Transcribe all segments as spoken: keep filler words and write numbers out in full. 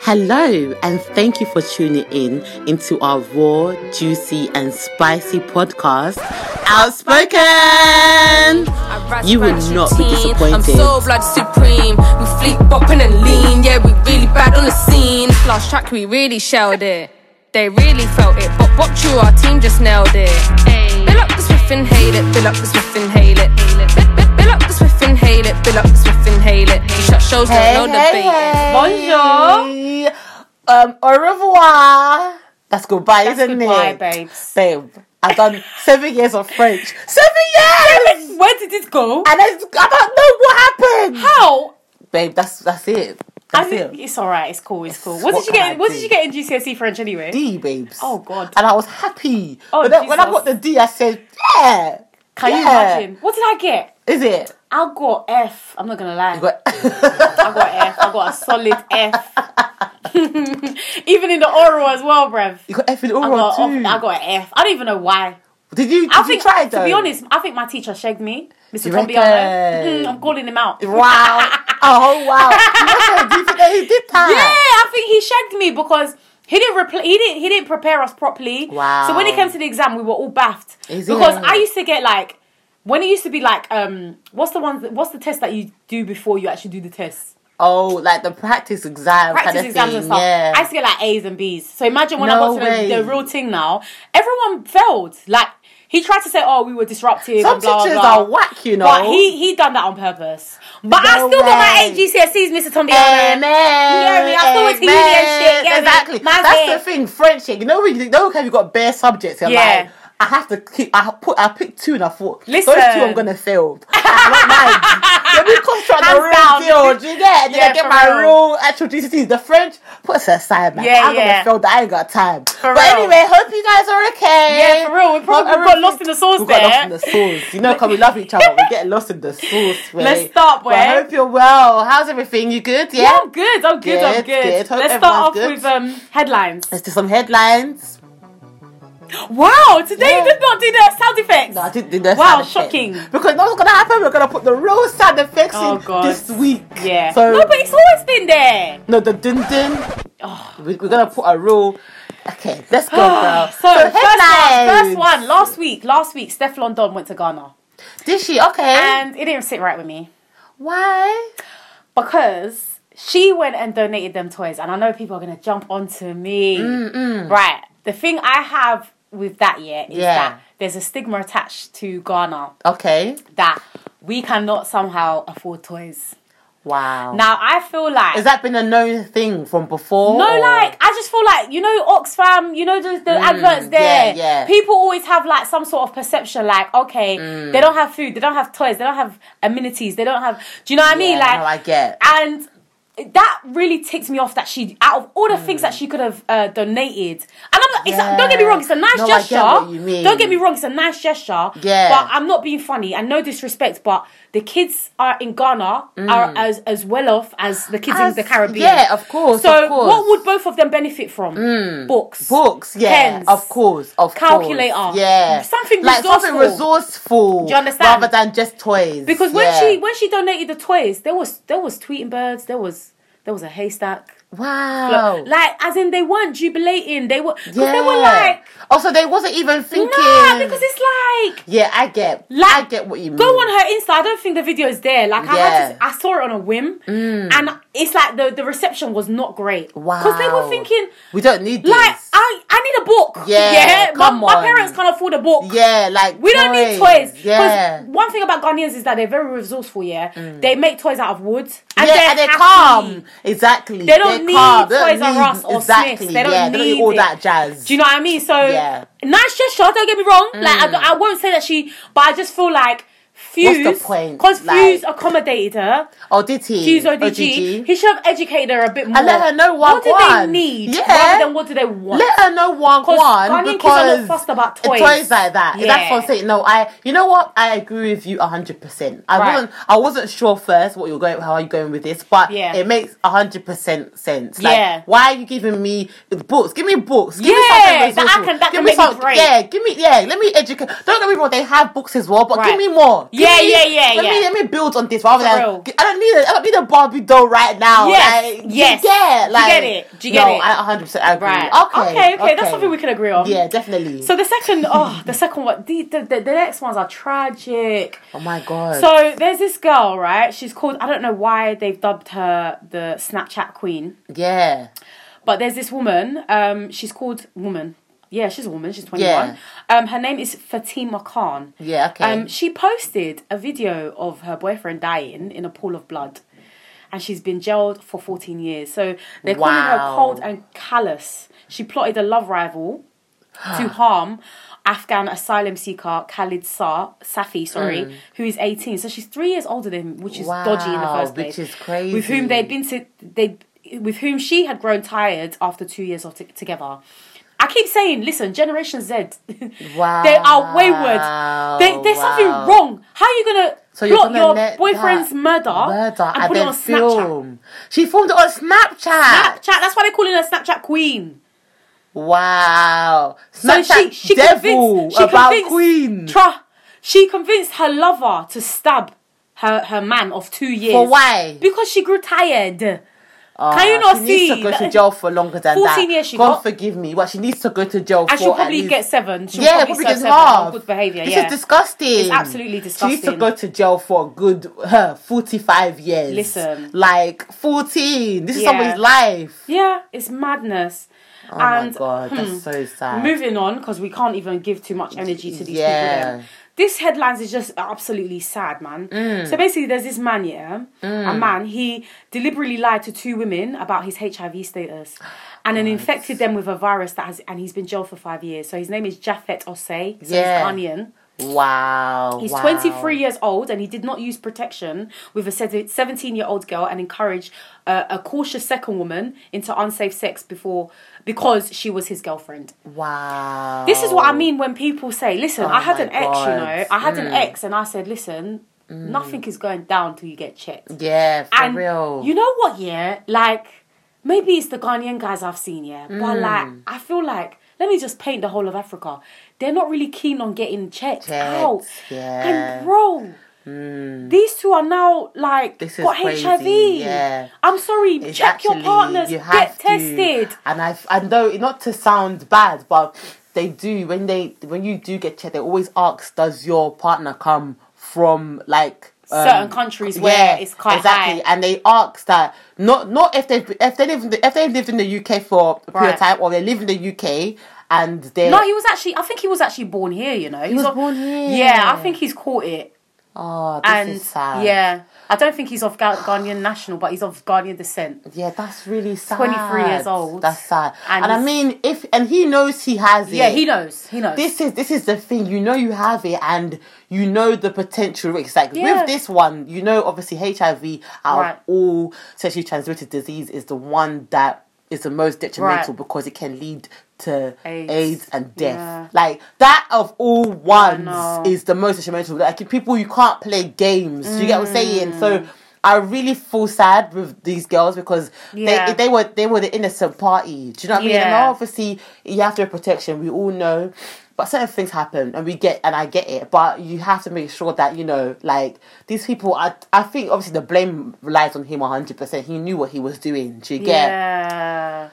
Hello, and thank you for tuning in into our raw, juicy, and spicy podcast, Outspoken. You will not be disappointed. I'm so blood supreme. We fleet bopping and lean. Yeah, we really bad on the scene. Last track, we really shelled it. They really felt it. But what true, our team just nailed it. Ay. Bill up the Swift and hail it. Bill up the Swift and hail it. Bill, bill, bill up the Swift and hail it. Bill up the Swift and hail it. Shut shows, Hey, no, no hey, debating. hey. Bonjour. Um, au revoir. That's goodbye, That's isn't goodbye, it? babes. Babe, I've done seven years of French. Seven years! Where did it go? And I, I don't know what happened. How? Babe, that's that's it. I That's think it. it's alright, it's cool, it's cool. What, What did you can I get? What do? did you get in G C S E French anyway? D, babes. Oh, God. And I was happy. Oh, but then, when I Jesus. got the D, I said, yeah. Can yeah. you imagine? What did I get? Is it? I got F. I'm not gonna lie. You got... I got F. I got a solid F. Even in the oral as well, bruv. You got F in I oral got, too. I got an F. I don't even know why. Did you? Did I you think, try it though? to be honest, I think my teacher shagged me, Mister You Tombiano. reckon? Mm, I'm calling him out. Wow. Oh wow. Listen, do you think that he did that? Yeah, I think he shagged me because he didn't repl- he didn't he didn't prepare us properly. Wow. So when it came to the exam, we were all baffed. Is it? Because I used to get like when it used to be like um what's the one what's the test that you do before you actually do the test? Oh, like the practice exam Practice kind of exams thing. and stuff. Yeah. I used to get like A's and B's. So imagine when No I got way. to the, the real thing now, everyone failed. Like he tried to say, "Oh, we were disruptive." Some and blah, teachers blah. are whack, you know. But he he done that on purpose. But I No still got my way. eight G C S Es, Mister Tombiano. Amen. You hear me? I still went to uni Amen. and shit. You get me? Exactly. Man's That's here. the thing. French. You know when you know okay, you got bare subjects. You're Yeah. like, I have to keep. I put. I picked two, and I thought Listen. those two I'm gonna fail. I don't mind. Let me concentrate on the Hands real down. deal. Do you get? Then Yeah, I get for my real. real actual G C S Es. The French put us aside, man. Yeah, I'm yeah. gonna fail that. I ain't got time. For but real. anyway, hope you guys are okay. Yeah, for real. We probably Hope got lost in the sauce we got there. lost in the sauce. You know, because we love each other. We get lost in the sauce. Mate. Let's start, But I boy. hope you're well. How's everything? You good? Yeah. Yeah, I'm good. I'm good. I'm Good, good. good. Hope Let's start off everyone's with good. um headlines. Let's do some headlines. Wow, today Yeah. you did not do the sound effects. No, I didn't do the Wow, sound effects. shocking. Because what's gonna happen? We're gonna put the real sound effects Oh, in God. this week. Yeah. So No, but it's always been there. no, the dun dun. Oh. We, we're gonna put a real. Okay, let's go, girl. So, first one, headlines. first one, last week, last week, Steph London went to Ghana. Did she? Okay. And it didn't sit right with me. Why? Because she went and donated them toys. And I know people are going to jump onto me. Mm-mm. Right. The thing I have with that, yeah, is Yeah. that there's a stigma attached to Ghana Okay. that we cannot somehow afford toys. Wow. Now, I feel like... Has that been a known thing from before? No, or- like, I just feel like, you know, Oxfam, you know, the, the Mm, adverts there. yeah, yeah. People always have, like, some sort of perception, like, okay, Mm. they don't have food, they don't have toys, they don't have amenities, they don't have... Do you know what I mean? Yeah, Like, no, I get. And that really ticks me off that she, out of all the things Mm. that she could have uh, donated... And I'm not, it's, Yeah. don't get me wrong, it's a nice No, I get gesture. what you mean. Don't get me wrong, it's a nice gesture. Yeah. But I'm not being funny, and no disrespect, but the kids are in Ghana are as, as well off as the kids Mm. As- in the Caribbean. Yeah, of course. So of course. what would both of them benefit from? Books. Books, yeah, Pens. of course, of Calculator. course, yeah, Something like something resourceful. resourceful. Do you understand? Rather than just toys. Because when yeah. she when she donated the toys, there was there was tweeting birds, there was there was a haystack. wow, Like as in they weren't jubilating. They were because yeah, they were like also they wasn't even thinking. nah, because it's like yeah, I get, Like, I get what you mean. go on her Insta. I don't think the video is there. Like I had Yeah. to, I saw it on a whim, and it's like the the reception was not great. Wow, because they were thinking we don't need this. like I I need a book. Yeah, yeah. come my, my on. parents can't afford a book. yeah, like We don't need toys. Because Yeah, one thing about Ghanaians is that they're very resourceful, yeah? They make toys out of wood. And yeah, they're and they're happy. calm. Exactly. They don't They're need calm. They don't Toys R need- Us or exactly. Smiths. They don't yeah, they don't need need all it. that jazz. Do you know what I mean? So, Yeah. nice gesture, don't get me wrong. Like, I, don't- I won't say that she... But I just feel like Fuse... What's the point? Because Like- Fuse accommodated her. Oh, did he? Fuse Oh, O D did G. he? He should have educated her a bit more. And let her know What do they wagwan. need Yeah. rather than what do they want? Let her know one Because one Ghanaian kids are because not fussed about toys. toys like that. Yeah. That's what I'm saying. No, I. You know what? I agree with you a hundred percent. I Right. wasn't. I wasn't sure first what you're going. How are you going with this? But Yeah. it makes a hundred percent sense. Like, Yeah. why are you giving me books? Give me books. Give me Yeah, something that I resourceful. can- that give can me make me some. great. Yeah. Give me. Yeah. Let me educate. Don't get me wrong. They have books as well, but Right. give me more. Give Yeah, me, yeah, yeah, let yeah. Me, let me build on this rather For than real. I don't need a, I don't need a Barbie doll right now. Yes, Like, yes. Do you get, like, Do you get it? Do you get no, it? I one hundred percent agree. Right. Okay, okay, okay. That's something we can agree on. Yeah, definitely. So the second, oh, the second one, the, the, the, the next ones are tragic. Oh my God. So there's this girl, right? She's called, I don't know why they've dubbed her the Snapchat Queen. Yeah. But there's this woman, um, she's called Woman. Yeah, she's a woman. She's twenty-one. Yeah. Um, her name is Fatima Khan. Yeah, okay. Um, she posted a video of her boyfriend dying in a pool of blood. And she's been jailed for fourteen years. So they're calling her Wow. cold and callous. She plotted a love rival to harm Afghan asylum seeker Khalid Sa- Safi, sorry, Mm. who is eighteen. So she's three years older than him, which is Wow, dodgy in the first place. which is crazy. With whom they'd been to, they, with whom she had grown tired after two years of t- together. I keep saying, listen, Generation Z, Wow. they are wayward. They, there's Wow. something wrong. How are you gonna So you're plot gonna your let boyfriend's that murder, murder and, and, put it then on Snapchat? film? She filmed it on Snapchat. Snapchat. That's why they're calling her Snapchat Queen. Wow. So Snapchat she she devil convinced she about convinced, Queen. Tra, she convinced her lover to stab her her man of two years. For why? Because she grew tired. Uh, Can you not she see? needs to go to that- jail for longer than that. fourteen years she God got. forgive me, but she needs to go to jail And for she'll at probably least... get seven. She'll yeah, probably probably serve get seven half. on good behaviour. This Yeah. is disgusting. It's absolutely She needs disgusting. to go to jail for a good uh, forty-five years. Listen. Like, fourteen. This is Yeah. somebody's life. Yeah, it's madness. Oh and my God, hmm, that's so sad. moving on, because we can't even give too much energy to these Yeah. people. Then. This headlines is just absolutely sad, man. Mm. So basically, there's this man, yeah, a man. He deliberately lied to two women about his H I V status, and then infected them with a virus that has, and he's been jailed for five years. So his name is Japhet Osei. So Yeah. he's Ghanaian. Wow. He's wow. twenty-three years old, and he did not use protection with a seventeen-year-old girl and encouraged uh, a cautious second woman into unsafe sex before because she was his girlfriend. Wow. This is what I mean when people say, listen, Oh I had my an ex, you God. know. I had an Mm. ex, and I said, listen, nothing is going down till you get checked. Yeah, for And real. you know what, yeah? Like, maybe it's the Ghanaian guys I've seen, yeah? But, Mm. like, I feel like, let me just paint the whole of Africa. They're not really keen on getting checked, Checked, out. yeah. And, bro, Mm. these two are now, like, This is got H I V. crazy, yeah. I'm sorry, It's check your actually- partners, you get have to. tested. And I, I know, not to sound bad, but they do, when they, when you do get checked, they always ask, does your partner come from, like, um, Certain countries where it's quite exactly. high. And they ask that not not if they if they live in the, if they lived in the U K for a period Right. of time, or they live in the U K and they No, he was actually, I think he was actually born here, you know. He was born here. Yeah, I think he's caught it. oh this And, is sad. yeah, I don't think he's of Ga- Ghanaian national, but he's of Ghanaian descent. Yeah, that's really sad. twenty-three years old. That's sad. And And, I he's- mean, if and he knows he has it. Yeah, he knows. He knows. This is this is the thing. You know you have it, and you know the potential risks. Like Yeah. with this one, you know obviously H I V out Right. of all sexually transmitted disease is the one that is the most detrimental Right. because it can lead to AIDS. AIDS, and death. Yeah. Like that of all ones know. is the most detrimental. Like people, you can't play games. You get what I'm saying? So I really feel sad with these girls because Yeah. they they were they were the innocent party. Do you know what I mean? And Yeah. obviously you have to have protection. We all know. But certain things happen, and we get, and I get it. But you have to make sure that you know, like these people. I, I think obviously the blame relies on him one hundred percent. He knew what he was doing. Do you get? Yeah.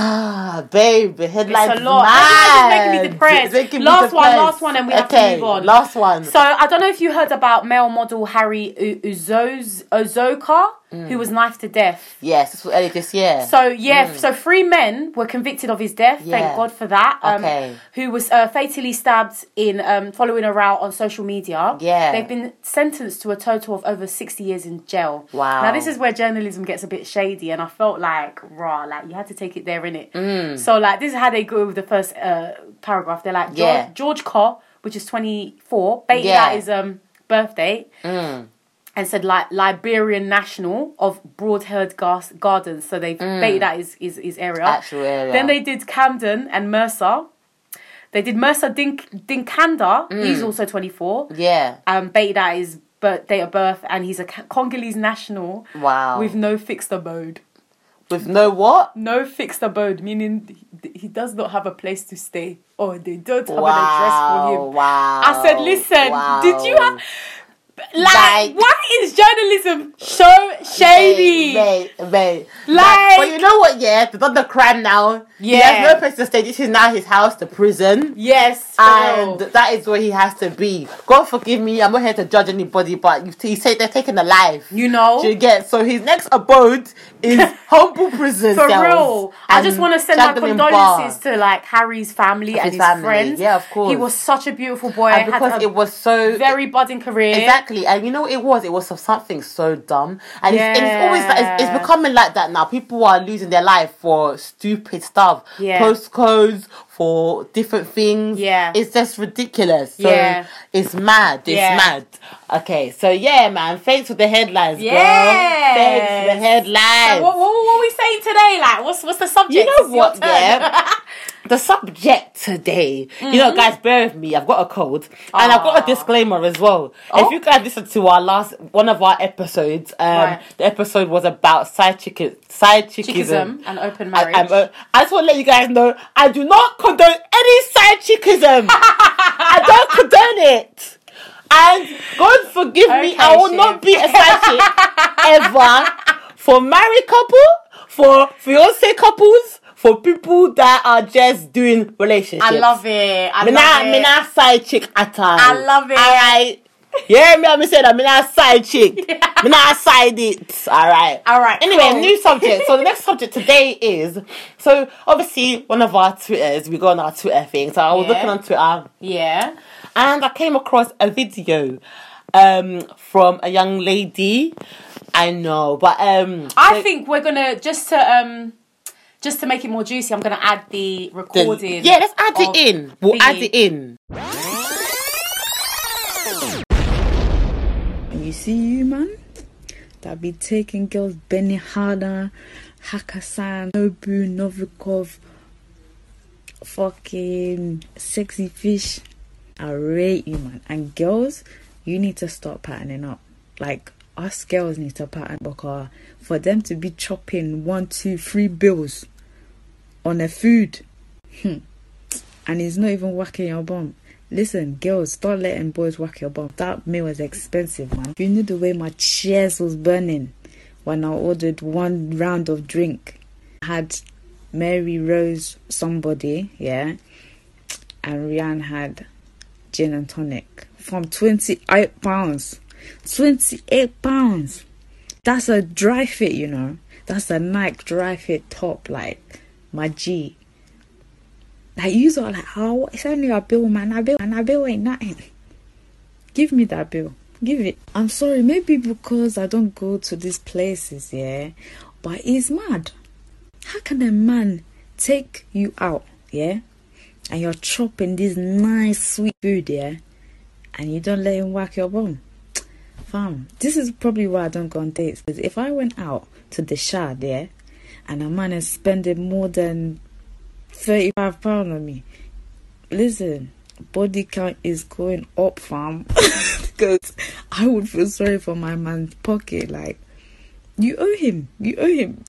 Ah, babe, the headline's It's a lot. mad. It's making me depressed. It's making me Last one, depressed. last one, and we have to Okay, move on. Last one. So I don't know if you heard about male model Harry U- Uzoz Ozoka, who was knifed to death. Yes, this was earlier this year. So yeah, so three men were convicted of his death. Yeah. Thank God for that. Um, Okay. Who was uh, fatally stabbed in um, following a row on social media. Yeah. They've been sentenced to a total of over sixty years in jail. Wow. Now this is where journalism gets a bit shady, and I felt like raw, like you had to take it there, innit? Mm. So like this is how they go with the first uh, paragraph. They're like George, Yeah. George Carr, which is twenty-four, baited Yeah. at his um birth date. Mm. And said like Liberian national of Broadhead Gas- Gardens, so they baited at his, his his area. Actual area. Then they did Camden and Mercer. They did Mercer Dink Dinkanda. He's also twenty-four. Yeah. Um, baited at his birth, date of birth, and he's a Ca- Congolese national Wow. with no fixed abode. With no what? No fixed abode, meaning he, he does not have a place to stay, or they don't have an address for him. Wow. I said, listen, Wow. did you have? Like, Like- why is journalism so shady? Mate, mate, mate. Like- but you know what? Yeah, they've done the crime now. He Yeah. has no place to stay. This is now his house, the prison. Yes, And Phil. that is where he has to be. God forgive me, I'm not here to judge anybody, but you he said they're taking a life. You know? Do you get? So his next abode is humble prison For cells. real. I And just want to send my Shagdon in condolences bar. to like Harry's family and his his family. friends. Yeah, of course. He was such a beautiful boy. And because had a it was so very budding career. Exactly, and you know what it was? It was of something so dumb, and, it's, and it's always like, it's, it's Yeah. becoming like that now. People are losing their life for stupid stuff, Yeah. postcodes for different things. Yeah. It's just ridiculous. So Yeah. it's mad. It's Yeah. mad. Okay, so yeah, man. Thanks for the headlines, girl. Yes. Thanks for the headlines. So what, what, what are we saying today? Like, what's what's the subject? You know It's your what, turn. yeah? The subject today, you know, guys, bear with me. I've got a cold, and I've got a Aw. disclaimer as well. Oh. If you guys listened to our last one of our episodes, um, Right. the episode was about side chicken, side chickism. Chickism and open I, marriage. I'm, uh, I just want to let you guys know I do not condone any side chickism. I don't condone it. And God forgive me, Okay, I will Shiv. not be a side chick ever for married couple, for fiance couples, for people that are just doing relationships. I love it. I Me love not, it. me not side chick at all. I love it. Alright. Yeah, me, me say that me not side chick. Me not side it. Alright. Alright, Anyway, cool. new subject. So the next subject today is, so obviously one of our Twitters, we go on our Twitter thing. So I was Yeah. looking on Twitter Yeah. and I came across a video um from a young lady. I know, but um I the- think we're gonna just to um just to make it more juicy. I'm gonna add the the- recording. yeah, let's add it of in. We'll add thingy. it in. You see you, man? That be taking girls Benny Harder, Hakkasan, Nobu, Novikov, fucking Sexy Fish. I rate you, man. And girls, you need to start patterning up. Like, us girls need to pattern because for them to be chopping one, two, three bills on their food, hmm, and it's not even whacking your bum. Listen, girls, start letting boys whack your bum. That meal was expensive, man. You knew the way my chest was burning when I ordered one round of drink. I had Mary Rose somebody, yeah, and Rianne had gin and tonic from twenty-eight pounds. twenty-eight pounds. That's a dry fit, you know. That's a Nike dry fit top, like my G. Like, you are like, oh, it's only a bill, man. A bill, and a bill ain't nothing. Give me that bill. Give it. I'm sorry, maybe because I don't go to these places, yeah. But it's mad. How can a man take you out, yeah, and you're chopping this nice sweet food, yeah, and you don't let him whack your bum? Fam, this is probably why I don't go on dates. Because if I went out to the shard, yeah, and a man is spending more than thirty-five pounds on me, listen, body count is going up, fam. Because I would feel sorry for my man's pocket. Like, you owe him. You owe him.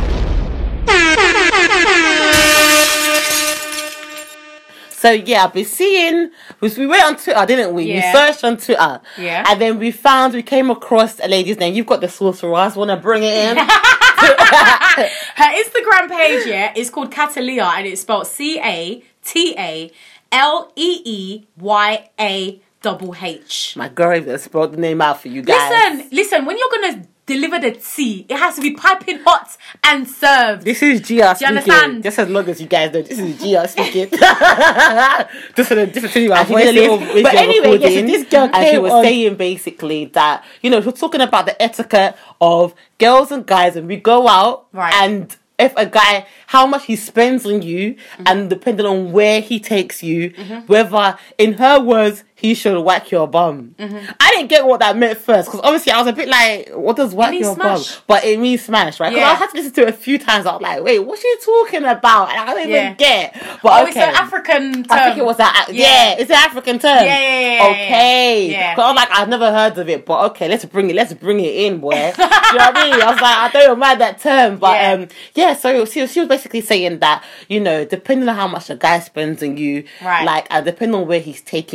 So yeah, I've been seeing, because we went on Twitter, didn't we? Yeah. We searched on Twitter. Yeah. And then we found, we came across a lady's name. You've got the source for us. Want to bring it in? Her Instagram page, yeah, is called Catalea, and it's spelled C A T A L E E Y A double H. My girl even spelled the name out for you guys. Listen, listen, when you're gonna deliver the tea, it has to be piping hot and served. This is Gia Do you speaking. understand? Just as long as you guys know, this is Gia speaking. Just a different thing about voice. But anyway, yes, so this girl and she was on. saying basically that, you know, she was talking about the etiquette of girls and guys when we go out, Right. and if a guy, how much he spends on you, Mm-hmm. and depending on where he takes you, whether, in her words, he should whack your bum. Mm-hmm. I didn't get what that meant first, because obviously I was a bit like, what does whack means your smash. bum? But it means smash, right? Because Yeah. I had to listen to it a few times. I was like, wait, what's she talking about? And I don't even Yeah. get. But Oh, okay. it's an African term. I think it was that. Yeah. Yeah. It's an African term. Yeah, yeah, yeah, yeah, Okay. yeah. But I'm like, I've never heard of it. But okay, let's bring it. Let's bring it in, boy. Do you know what I mean? I was like, I don't mind that term, but Yeah. um, yeah. So she, she was basically saying that, you know, depending on how much the guy spends on you, Right. like, and depending on where he's taking you,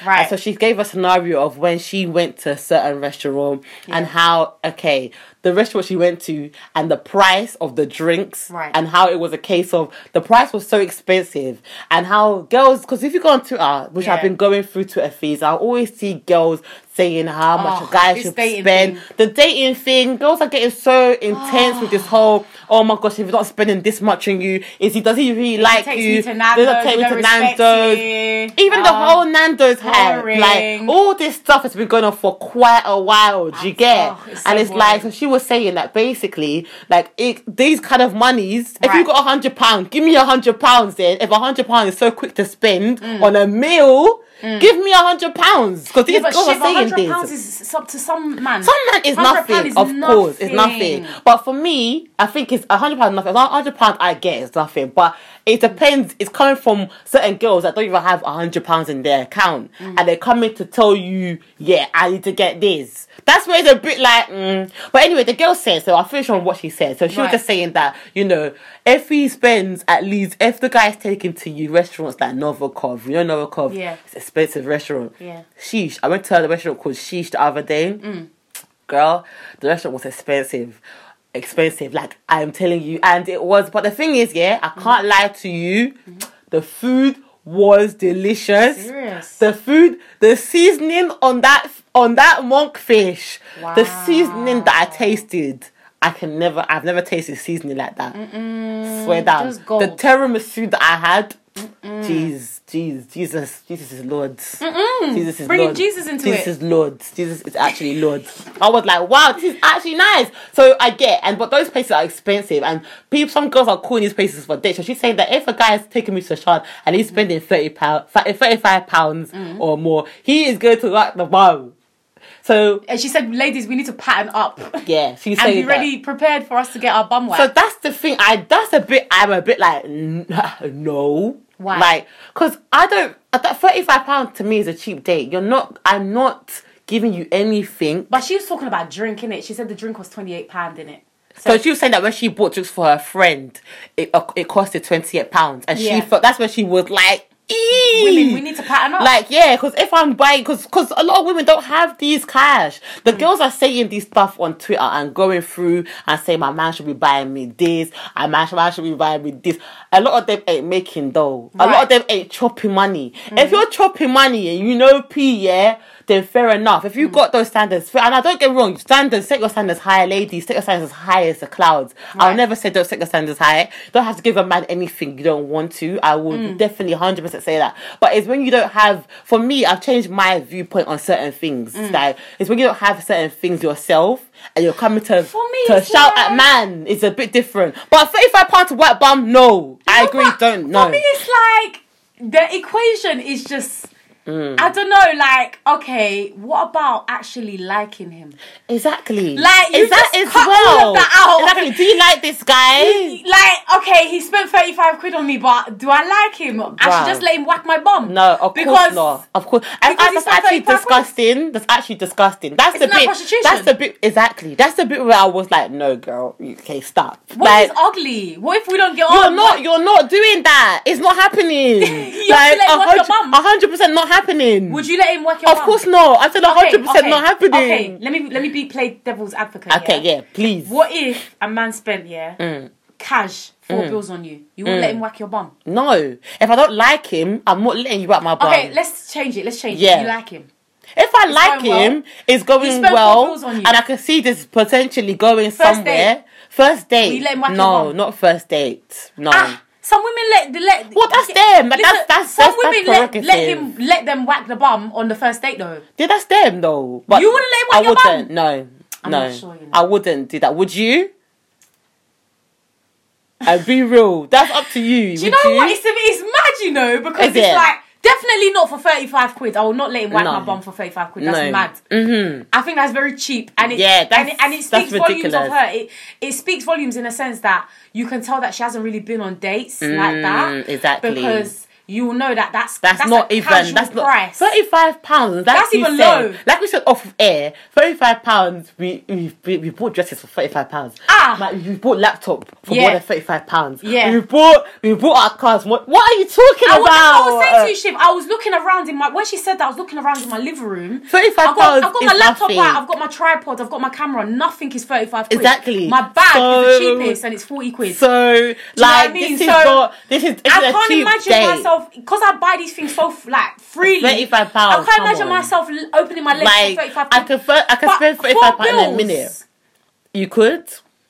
Right. And so she gave a scenario of when she went to a certain restaurant Yeah. and how, okay, the restaurant she went to and the price of the drinks Right. and how it was a case of the price was so expensive and how girls, because if you go on Twitter, which Yeah. I've been going through Twitter feeds, I always see girls saying how much Oh, a guy this should dating spend. thing. The dating thing, girls are getting so intense with this whole, oh my gosh, if he's not spending this much on you, is he, does he really like takes you? me to Does Nando's, he take me don't to respect Nando's? you. Even the Oh, whole Nando's hype, boring. like all this stuff has been going on for quite a while. Do you get? Oh, it's so and it's boring. like, so she was saying that basically, like it, these kind of monies. If you Right. got a hundred pounds, give me a hundred pounds. Then, if a hundred pounds is so quick to spend Mm. on a meal, give me a hundred pounds because these Yeah, but girls shit, are saying hundred this. pounds is up to some man. Some man is one hundred nothing, pound is of course, it's nothing. nothing. But for me, I think it's a hundred pounds nothing. A hundred pounds I get is nothing, but it depends. It's coming from certain girls that don't even have a hundred pounds in their account, Mm. and they're coming to tell you, yeah, I need to get this. That's where it's a bit like, mm. But anyway, the girl said, so I'll finish on what she said. So she was Right. just saying that, you know, if he spends at least, if the guy's taking to you restaurants like Novikov, you know Novikov, Yeah. it's an expensive restaurant. Yeah. Sheesh, I went to the restaurant called Sheesh the other day. Mm. Girl, the restaurant was expensive. Expensive, like I'm telling you. And it was, but the thing is, yeah, I can't lie to you. The food was delicious. Serious? The food, the seasoning on that on that monkfish, the seasoning that I tasted, I can never, I've never tasted seasoning like that. Swear down. just gold. The tiramisu that I had, jeez, jeez, Jesus, Jesus is Lord. Jesus is Bringing Lord. Jesus into Jesus it. is Lord. Jesus is actually Lord. I was like, wow, this is actually nice. So I get, and but those places are expensive, and people, some girls are calling these places for dates. So she's saying that if a guy is taking me to a shard and he's spending thirty pounds, thirty-five pounds Mm. or more, he is going to rock the boat. So And she said, ladies, we need to pattern up. yeah, she's And saying be ready, prepared for us to get our bum whacked. So that's the thing. I that's a bit. I'm a bit like n- no. Why? Like, because I don't. That thirty-five pounds to me is a cheap date. You're not. I'm not giving you anything. But she was talking about drink, innit? She said the drink was twenty-eight pounds, innit? So she was saying that when she bought drinks for her friend, it uh, it costed twenty-eight pounds, and Yeah. she felt that's when she was like, "Eee." Women, we need to pattern up. Like, yeah, because if I'm buying, because because a lot of women don't have these cash. The Mm. girls are saying these stuff on Twitter and going through and saying my man should be buying me this, and my man should be buying me this. A lot of them ain't making though. A lot Right. of them ain't chopping money. If you're chopping money and you know P, yeah, then fair enough. If you got those standards, fair, and I don't get me wrong, standards, set your standards high, ladies, set your standards as high as the clouds. I'll Right. never say don't set your standards high. Don't have to give a man anything you don't want to. I would definitely one hundred percent say that. But it's when you don't have, for me, I've changed my viewpoint on certain things. Like, it's when you don't have certain things yourself and you're coming to, For me, to it's shout like- at man, it's a bit different. But thirty-five pounds to white bum, no. I No, agree, but don't, no. For me, it's like the equation is just. Mm. I don't know, like, okay, what about actually liking him? Exactly. Like, you is that just as cut well? all of that out. Exactly. Do you like this guy? Like, okay, he spent thirty-five quid on me, but do I like him? I Bruh. should just let him whack my bum. No, of because course not. Of course, and, because and he's that's actually thirty-five quid. disgusting. That's actually disgusting. That's Isn't the that bit. prostitution? That's the bit. Exactly. That's the bit where I was like, no, girl. Okay, stop. What like, is ugly? What if we don't get you're on? not. You're not doing that. It's not happening. You have to let him whack your bum. A hundred percent not happening. Would you let him whack your Of bum? course not. I said a hundred percent not happening. Okay, let me let me be play devil's advocate. Okay, yeah, please. What if a man spent yeah Mm. cash four bills on you? You wouldn't let him whack your bum? No, if I don't like him, I'm not letting you wrap my bum. Okay, let's change it. Let's change Yeah. it. You like him? If I like going well. him, it's going spent four well, bills on you. and I can see this potentially going First somewhere. date. First date. Will you let him whack your no, bum? not first date. No. Ah, some women let let. Well, that's them. Like, Listen, that's- that's- some that's- women that's let, let prerogative. him let them whack the bum on the first date though. Yeah, that's them though. But You wouldn't let him I whack your wouldn't. bum? No, I'm no. not sure, you know. I wouldn't do that. Would you? And be real. That's up to you. Do you Would know what? It's, it's mad, you know, because Is it's it? like definitely not for thirty-five quid. I will not let him whack No. my bum for thirty-five quid. That's No. mad. Mm-hmm. I think that's very cheap, and it Yeah, that's- and it, and it that's speaks volumes of ridiculous. her. It it speaks volumes in a sense that you can tell that she hasn't really been on dates like that. exactly. Because you will know that that's That's, that's not a even. casual That's not price. thirty-five pounds. That's you even said, low. Like we said off of air, thirty-five pounds. We we we, we bought dresses for thirty-five pounds. Ah. Like we bought laptop for Yeah. more than thirty-five pounds. Yeah. We bought we bought our cars. What what are you talking I was, about? I was saying to you, Shiv, I was looking around in my when she said that I was looking around in my living room. thirty-five I've got, pounds I've got my is laptop nothing. out, I've got my tripod, I've got my camera. Nothing is thirty-five quid. Exactly. My bag So- is the cheapest and it's forty quid. So know like what I mean? this is So, not this is. This I is a can't cheap imagine date. myself because I buy these things so like freely. thirty-five pounds. I can't come imagine on. myself l- opening my legs Like for thirty-five I quid. could fir- I could But spend for thirty-five pounds in a bills, minute. You could.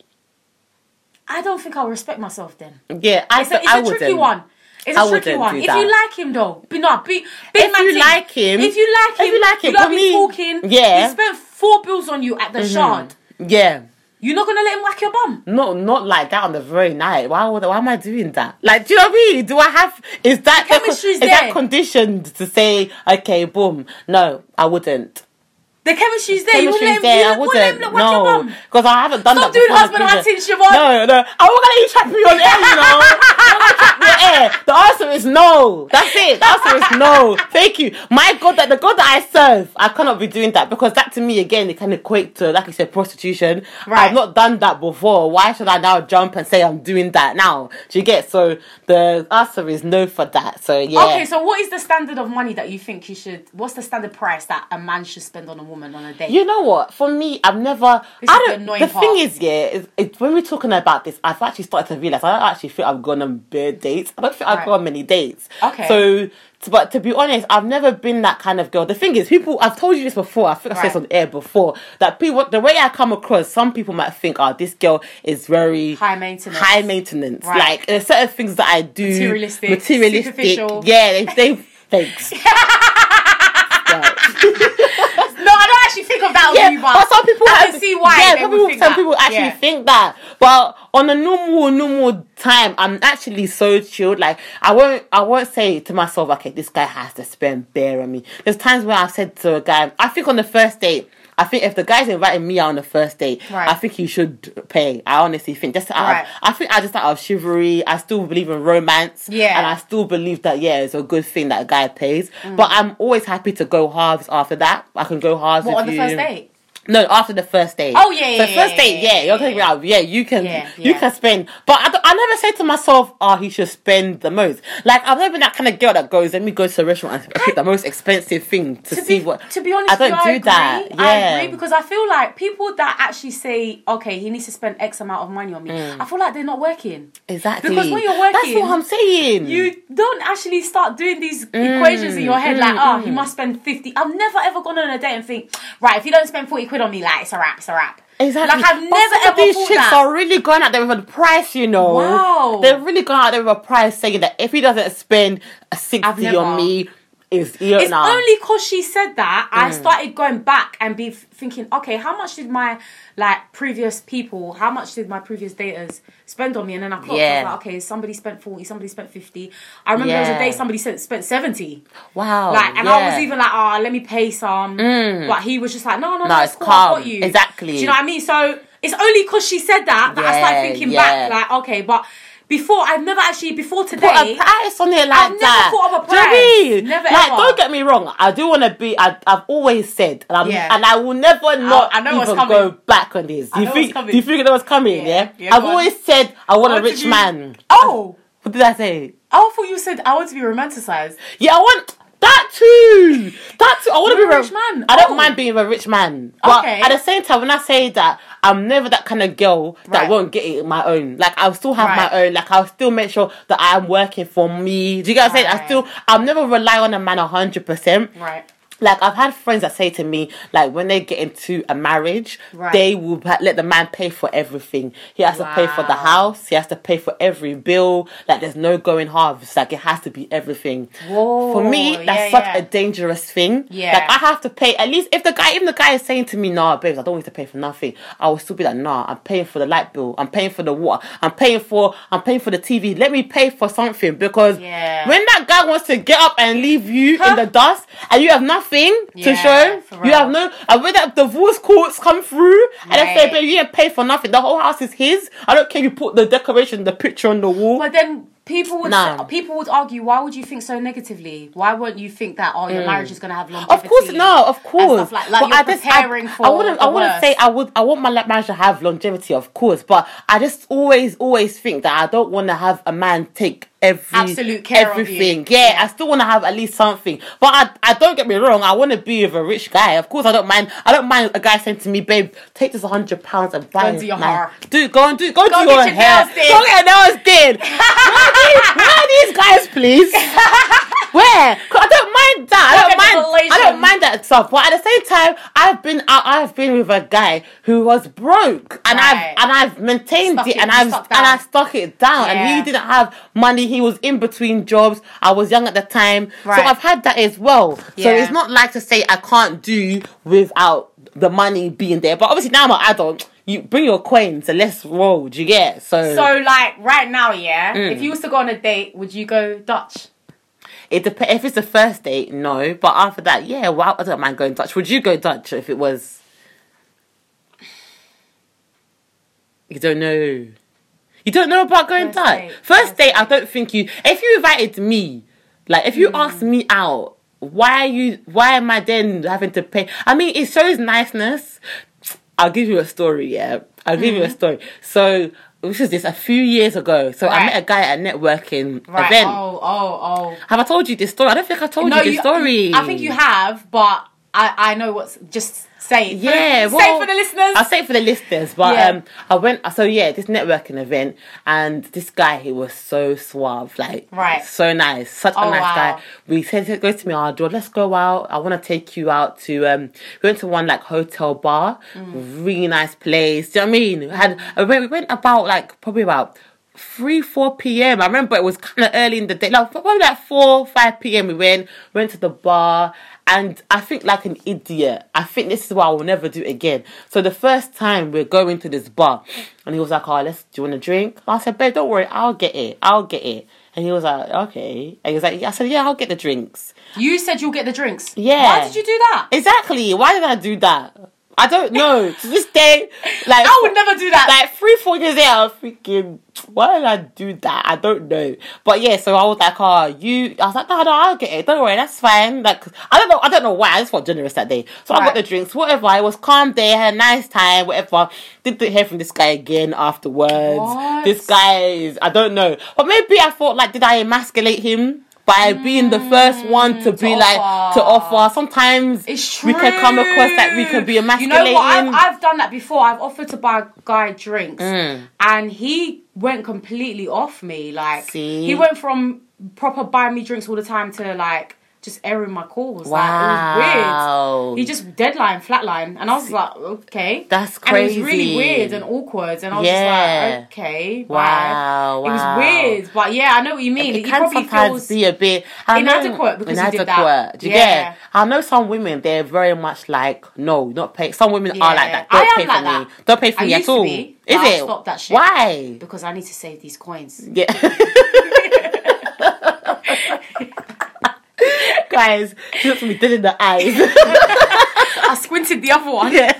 I don't think I'll respect myself then. Yeah, I It's a, it's I a tricky wouldn't. one. It's a I tricky wouldn't one. do If that. you like him though, be not be. big If man you thing. like him- if you like him, if you like him, you don't for be me- talking. yeah. he spent four bills on you at the Shard. Yeah. You're not gonna let him whack your bum. No, not like that on the very night. Why would? Why am I doing that? Like, do you know what I mean? Do I have? Is that The chemistry's is that there. conditioned to say okay, boom? No, I wouldn't. The chemistry's there. You won't let Chemistry's him, there. I you won't let wouldn't. him whack your No, bum. because I haven't done Stop that. doing before in husband the and previous- hunting, Siobhan. No, no. I'm not gonna let you trap me on air. You know. I'm not trap me on air. The answer is no. That's it. The answer is no. Thank you. My God, that the God that I serve, I cannot be doing that because that to me again, it can equate to, like you said, prostitution. Right. I've not done that before. Why should I now jump and say I'm doing that now? Do you get? So the answer is no for that. So yeah. Okay, so what is the standard of money that you think you should? What's the standard price that a man should spend on a woman on a date? You know what? For me, I've never. This I is the don't. annoying The part. thing is, yeah, is, it's when we're talking about this, I've actually started to realize I don't actually think I've gone on bare dates. I don't think I've Right. gone on many dates. Okay. So, t- but to be honest, I've never been that kind of girl. The thing is, people. I've told you this before. I think I said this Right. on air before. That people, the way I come across, some people might think, oh, this girl is very High maintenance. High maintenance. Right. Like there's certain things that I do. Materialistic, Materialistic. superficial. Yeah. They. they thanks. Right. No, I don't actually think of that Yeah, on you, but, but some people I have, can see why. Yeah, they some would people, think some that. people actually Yeah. think that. But on a normal, normal time, I'm actually so chilled. Like I won't, I won't say to myself, okay, this guy has to spend bare on me. There's times where I've said to a guy, I think on the first date. I think if the guy's inviting me out on the first date, Right. I think he should pay. I honestly think just out Right. of, I think I just out of chivalry. I still believe in romance, Yeah. and I still believe that yeah, it's a good thing that a guy pays. Mm. But I'm always happy to go halves after that. I can go halves. What with on the you. first date? No, after the first date. Oh, yeah, yeah, So yeah, first yeah, date, yeah, yeah, you're yeah, talking yeah. about, yeah, you can, Yeah, you yeah. can spend. But I, don't- I never say to myself, oh, he should spend the most. Like I've never been that kind of girl that goes, let me go to a restaurant and pick the most expensive thing to, To see be, what. to be honest, I don't with you, do I agree. that. Yeah, I agree because I feel like people that actually say, okay, he needs to spend X amount of money on me. I feel like they're not working. exactly. Because when you're working, that's what I'm saying. You don't actually start doing these Mm, equations in your head like, oh, he must spend fifty. I've never ever gone on a date and think, right, if you don't spend forty quid on me, like, it's a wrap, it's a wrap. Exactly. Like, I've But never some of ever these thought chicks that. are really going out there with a price, you know. Wow. They're really going out there with a price saying that if he doesn't spend a sixty never. on me, is you It's know. only because she said that I Mm. started going back and be f- thinking, okay, how much did my like previous people, how much did my previous daters spend on me? And then I clocked, I Yeah. was like, okay, somebody spent forty, somebody spent fifty. I remember there was a Yeah. day somebody spent, spent seventy. Wow. Like, and I was yeah. even like, oh, let me pay some. But he was just like, no, no, no, No, it's it's cool, I got calm. you. Exactly. Do you know what I mean? So it's only because she said that that I started Yeah, thinking yeah. back, like, okay, but before, I've never actually, before today, Put a price on it like I've never that. thought of a Do you know what I price. mean? Never like, ever. don't get me wrong. I do want to be. I, I've always said, and, I'm, Yeah. and I will never not I know what's even coming. go back on this. Do I you know think? what's coming. Do you think you know what's coming? Yeah. Yeah. Yeah, I've go on. always said I want a What did rich you- man. oh, What did I say? I thought you said I want to be romanticized. Yeah, I want that too. That too. I want to be You're a a rich man. I don't Oh. mind being a rich man, but Okay. at the same time, when I say that, I'm never that kind of girl that Right. won't get it on my own. Like I'll still have Right. my own. Like I'll still make sure that I am working for me. Do you get what I'm saying? I Right. still, I'll never rely on a man a hundred percent. Right. Like I've had friends that say to me, like when they get into a marriage, Right. they will ha- let the man pay for everything. He has to pay for the Wow. house. He has to pay for every bill. Like there's no going halves. Like it has to be everything. Whoa, For me, that's yeah, such yeah. a dangerous thing. Yeah. Like I have to pay at least if the guy, even the guy is saying to me, "Nah, babes, I don't want you to pay for nothing." I will still be like, "Nah, I'm paying for the light bill. I'm paying for the water. I'm paying for. I'm paying for the T V. Let me pay for something because Yeah. when that guy wants to get up and leave you in the dust and you have nothing to Yeah, show, for you real. have no. And when that divorce courts come through and they say, Right. "Babe, you didn't pay for nothing. The whole house is his. I don't care. If you put the decoration, the picture on the wall." But then People would No. people would argue, why would you think so negatively? Why won't you think that oh your marriage is gonna have longevity? Of course, no, of course. And stuff like, like But you're I just- preparing I, for I wouldn't. the I wouldn't worst. say I would. I want my like, marriage to have longevity, of course. But I just always, always think that I don't want to have a man take every Absolute care of you. everything. Yeah, Yeah. I still want to have at least something. But I, I don't get me wrong. I want to be with a rich guy. Of course, I don't mind. I don't mind a guy saying to me, "Babe, take this a hundred pounds and buy Go it, and do your man. hair. Do go and do go, Go do get your, your hair. nails did. Go get your nails did. where, are these, where are these guys, please? Where? 'Cause I don't mind that. I Go don't get mind. the I don't relation. mind that stuff. But at the same time, I've been out. I've been with a guy who was broke, and Right. I've and I've maintained Stuck it, it- and you I've stuck and I down. stuck it down. And Yeah. he didn't have money. He was in between jobs. I was young at the time, Right. so I've had that as well. So Yeah. it's not like to say I can't do without the money being there. But obviously now I'm an adult. You bring your coins and let's roll. Do you get? So So like right now, yeah. Mm. If you was to go on a date, would you go Dutch? it depends. If it's the first date, no. But after that, yeah. Well, I don't mind going Dutch. Would you go Dutch if it was? You don't know. You don't know about going First Dutch. date. First First date, I don't think you. If you invited me, like if you Mm. asked me out, why are you? Why am I then having to pay? I mean, it shows niceness. I'll give you a story. Yeah, I'll give you a story. So this was this a few years ago. So I Mm-hmm. Right. met a guy at a networking Right. event. Oh, oh, Have I told you this story? I don't think I oh. told you this story. I think you have, but I I know what's just say it. Yeah, say well, it for the listeners. I'll say it for the listeners, but Yeah. um, I went. So yeah, this networking event, and this guy, he was so suave, like Right. so nice, such a Oh, nice wow. guy. We said, he goes to me, "Oh, George, let's go out. I want to take you out to." Um, we went to one like hotel bar, Mm. really nice place. Do you know what I mean? We had we went, we went about like probably about. three, four p.m. I remember it was kind of early in the day. Like, probably like four, five p.m. we went, went to the bar. And I think like an idiot. I think this is what I will never do again. So the first time we're going to this bar. And he was like, oh, let's, do you want a drink? I said, babe, don't worry. I'll get it. I'll get it. And he was like, okay. And he was like, yeah. I said, yeah, I'll get the drinks. You said you'll get the drinks. Yeah. Why did you do that? Exactly. Why did I do that? I don't know. To this day, like I would never do that. Like three, four years later, I was thinking, why did I do that? I don't know. But yeah, so I was like, oh, you. I was like, no, no, I'll get it. Don't worry, that's fine. Like, I don't know. I don't know why. I just felt generous that day. So I got Right. the drinks, whatever. It was calm day, had a nice time, whatever. Didn't hear from this guy again afterwards. What? This guy is, I don't know. But maybe I thought, like, did I emasculate him? By being the first one to, to be like offer. to offer. Sometimes It's we can come across that we can be You emasculating. know what? I've, I've done that before. I've offered to buy a guy drinks, Mm. and he went completely off me. Like See? he went from proper buying me drinks all the time to like just airing my calls. Wow. Like, it was weird. He just deadline, flatline, and I was like, okay, That's And it was crazy. really weird and awkward, and I was Yeah. just like, okay, Wow, bye. It was wow. weird, but yeah, I know what you mean. It He can probably sometimes feels be a bit I know- inadequate because he did that. inadequate. Do you Yeah. get? I know some women, they're very much like, no, not pay. Some women are like Yeah. that. Don't I am pay for like me. that. Don't pay for I me used at to all. be, Is but I've it? stopped that shit. Why? because I need to save these coins. Yeah. Guys, she looks me dead in the eyes. I squinted the other one. Yeah.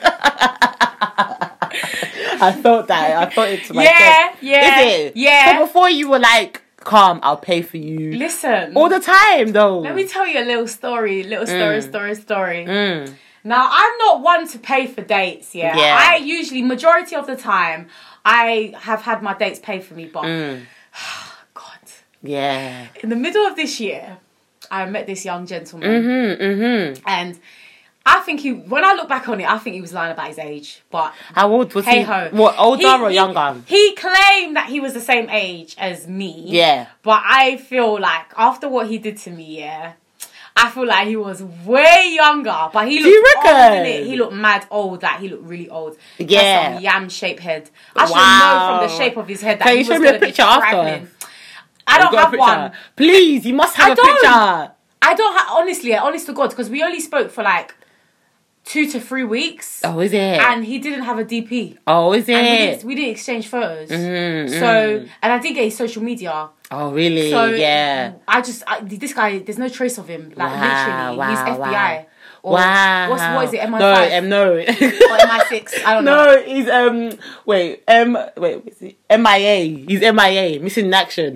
I felt that. I felt it to myself. Yeah, yeah, Is it? yeah. So before you were like, calm, I'll pay for you. Listen, All the time, though. let me tell you a little story, little story, Mm. story, story. Mm. Now, I'm not one to pay for dates, yeah? Yeah. I usually, majority of the time, I have had my dates pay for me, but Mm. God. Yeah. In the middle of this year, I met this young gentleman, Mm-hmm, mm-hmm. and I think he, when I look back on it, I think he was lying about his age, but How old was hey he? ho. What, older He- or he- younger? He claimed that he was the same age as me. Yeah. But I feel like after what he did to me, yeah, I feel like he was way younger. But he Do you looked old, reckon? innit? He looked mad old. Like he looked really old. He Yeah. had some yam shaped head. I should Wow. know from the shape of his head that Can he you was show me a gonna be picture after? traveling. I don't You got a have picture? one. Please, you must have I a don't. picture. I don't have honestly, honest to God, because we only spoke for like two to three weeks. Oh, is it? And he didn't have a D P. oh, is And we it? didn't, we didn't exchange photos. Mm, So, mm. and I did get his social media. Oh, really? So, yeah. I just, I, this guy, there's no trace of him. Like, Wow, literally. He's wow, F B I. wow. Or Wow. What's, what is it, M I No, five? um, no. Or M I six? I don't know. No, he's, um, wait, M, wait, is he? M I A. He's M I A, missing in action.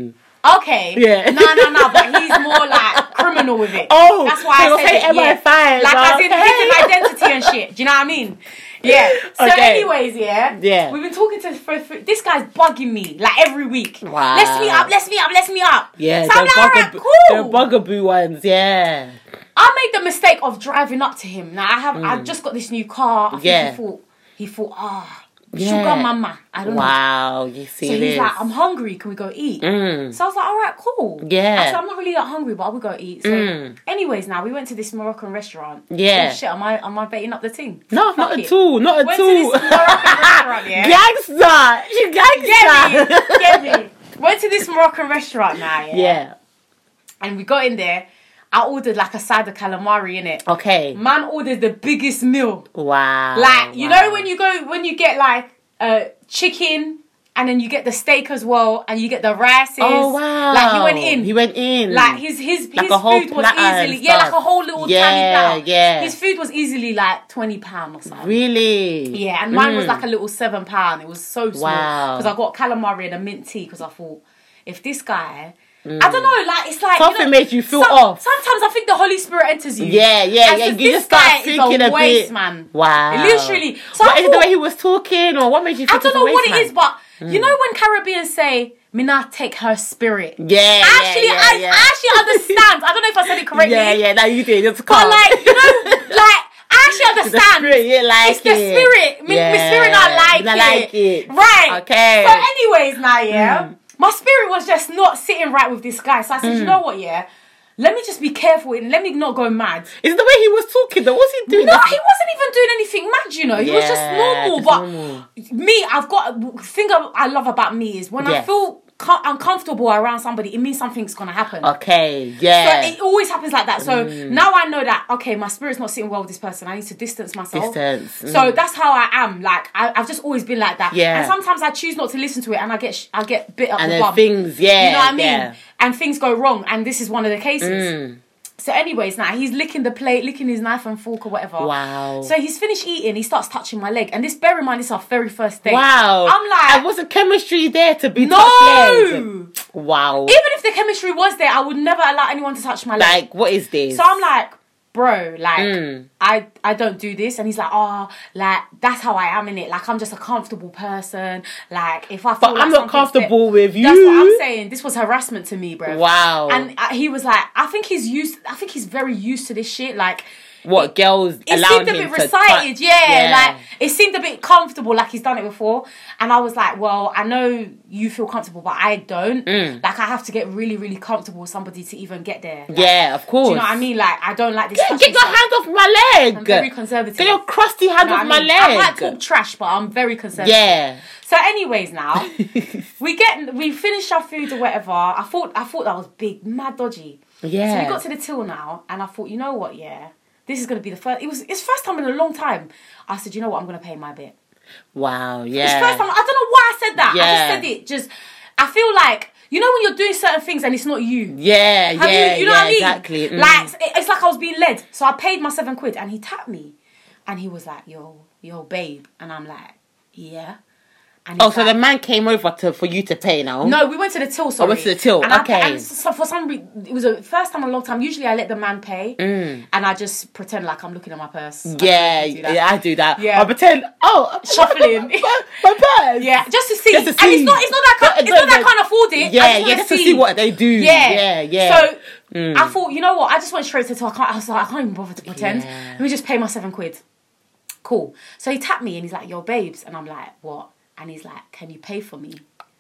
Okay. Yeah. No, no, no. But he's more like criminal with it. Oh, that's why so I said hey, it. M I five, Yeah. Like oh, as in hey. hidden identity and shit. Do you know what I mean? Yeah. So, Okay. anyways, yeah. Yeah. We've been talking to for, for, this guy's bugging me like every week. Wow. Let's meet up. Let's meet up. Let's meet up. Yeah, So I'm the like, alright, bugaboo, cool. the bugaboo ones, yeah. I made the mistake of driving up to him. Now I have. I just got this new car. I think Yeah. he thought. He thought, ah, Yeah. sugar mama. I don't know. Wow, you see So this. he's like, I'm hungry. Can we go eat? Mm. So I was like, all right, cool. Yeah. I said, I'm not really that hungry, but I will go eat. So, Mm. anyways, now we went to this Moroccan restaurant. Yeah. Oh, shit, am I am I baiting up the thing? No, Fuck not it. at all, not at Went all. to this Moroccan restaurant, yeah. Gangster! You Get gangster! me, get me. Went to this Moroccan restaurant now, yeah. Yeah. And we got in there. I ordered like a side of calamari in it. Okay. Man ordered the biggest meal. Wow. Like, you wow. know when you go, when you get like uh, chicken and then you get the steak as well and you get the rices. Oh, wow. Like he went in. He went in. Like his his, Like his a whole food was platter and easily, yeah, like stuff. a whole little Yeah, tiny platter. yeah. His food was easily like twenty pounds or something. Really? Yeah, and mine was Mm. like a little seven pound. It was so small. Wow. Because I got calamari and a mint tea because I thought, if this guy... I don't know, like, it's like... Something you know, made you feel some- off. Sometimes I think the Holy Spirit enters you. Yeah, yeah, And yeah. so You this just start guy is thinking a a waste, bit. man. Wow. Literally. So What I is it the thought- way he was talking, or what made you I think don't it's a know waste what it man? is, but you know when Caribbeans say, "Me not take her spirit." Yeah, Actually, yeah, I, yeah, I actually understand. I don't know if I said it correctly. Yeah, yeah. Now you did. It's But calm. like, you know, like I actually the understand. spirit, you like It's the it. spirit. Me, Yeah. me spirit not like Not it. like it. Right. Okay. So, anyways, now yeah, my spirit was just not sitting right with this guy. So I said, you know what, yeah. Let me just be careful and let me not go mad. Is it the way he was talking though? What's he doing? No, he wasn't even doing anything mad, you know. He was just Yeah, normal. just But normal. me, I've got the thing I love about me is when I Yes. feel co- uncomfortable around somebody, it means something's gonna happen. Okay, So yeah. it always happens like that. So now I know that okay, my spirit's not sitting well with this person. I need to distance myself. Distance. So that's how I am. Like I, I've just always been like that. Yeah. And sometimes I choose not to listen to it, and I get sh- I get bit up and the then bum. things, yeah. You know what I mean? yeah. And things go wrong, and this is one of the cases. Mm. So, anyways, now he's licking the plate, licking his knife and fork or whatever. Wow. So he's finished eating. He starts touching my leg, and this, bear in mind, this is our very first date. Wow. I'm like, and wasn't chemistry there to be no. touched leg? Wow. Even if the chemistry was there, I would never allow anyone to touch my leg. Like, what is this? So I'm like, bro, like, Mm. I I don't do this. And he's like, oh, like, that's how I am in it. Like, I'm just a comfortable person. Like, if I feel But like I'm not something's comfortable there- with you. That's what I'm saying. This was harassment to me, bro. Wow. And uh, he was like, I think he's used, I think he's very used to this shit. Like, what, it- girls it allowing seemed a him bit to recited, touch- yeah, like it seemed a bit comfortable, like he's done it before. And I was like, well, I know you feel comfortable, but I don't. Mm. Like I have to get really, really comfortable with somebody to even get there. Like, Yeah, of course. do you know what I mean? Like I don't like this. Get, touching get your stuff. hand off my leg. I'm very conservative. Get your crusty hand You know off what I my mean? I leg. might talk trash, but I'm very conservative. Yeah. So, anyways, now we get we finished our food or whatever. I thought I thought that was big, mad dodgy. Yeah. So we got to the till now, and I thought, you know what? Yeah, this is gonna be the first. It was it's first time in a long time. I said, you know what? I'm gonna pay my bit. Wow, It's yeah. first time. I don't know why I said that. I Yeah. just said it. Just I feel like you know when you're doing certain things and it's not you. Yeah, Have yeah, you, you know yeah, what I mean? exactly. Mm. Like it- it's like I was being led. So I paid my seven quid, and he tapped me, and he was like, "Yo, yo, babe," and I'm like, "Yeah." And Oh, he's so like, the man came over to for you to pay now? No, we went to the till. Sorry, went to the till, And I- okay. and so for some reason, it was a first time in a long time. Usually, I let the man pay, Mm. and I just pretend like I'm looking at my purse. I don't Yeah, really do that. yeah, I do that. Yeah. I pretend, oh, Shuffling. my, my purse. Yeah, just to see. Just to And see. it's not. It's not that. Kind, No, it's not no, that no. can't afford it. Yeah, I just yeah, wanna just to see what they do. Yeah, Yeah, yeah. So Mm. I thought, you know what? I just went straight to the till. I can't. I was like, I can't even bother to pretend. Yeah. Let me just pay my seven quid. Cool. So he tapped me and he's like, "Yo, babes," and I'm like, "What?" And he's like, "Can you pay for me?"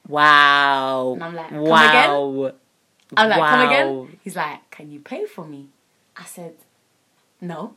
Wow. And I'm like, "Come wow. I'm like, wow. "Come again?" He's like, "Can you pay for me?" I said, "No."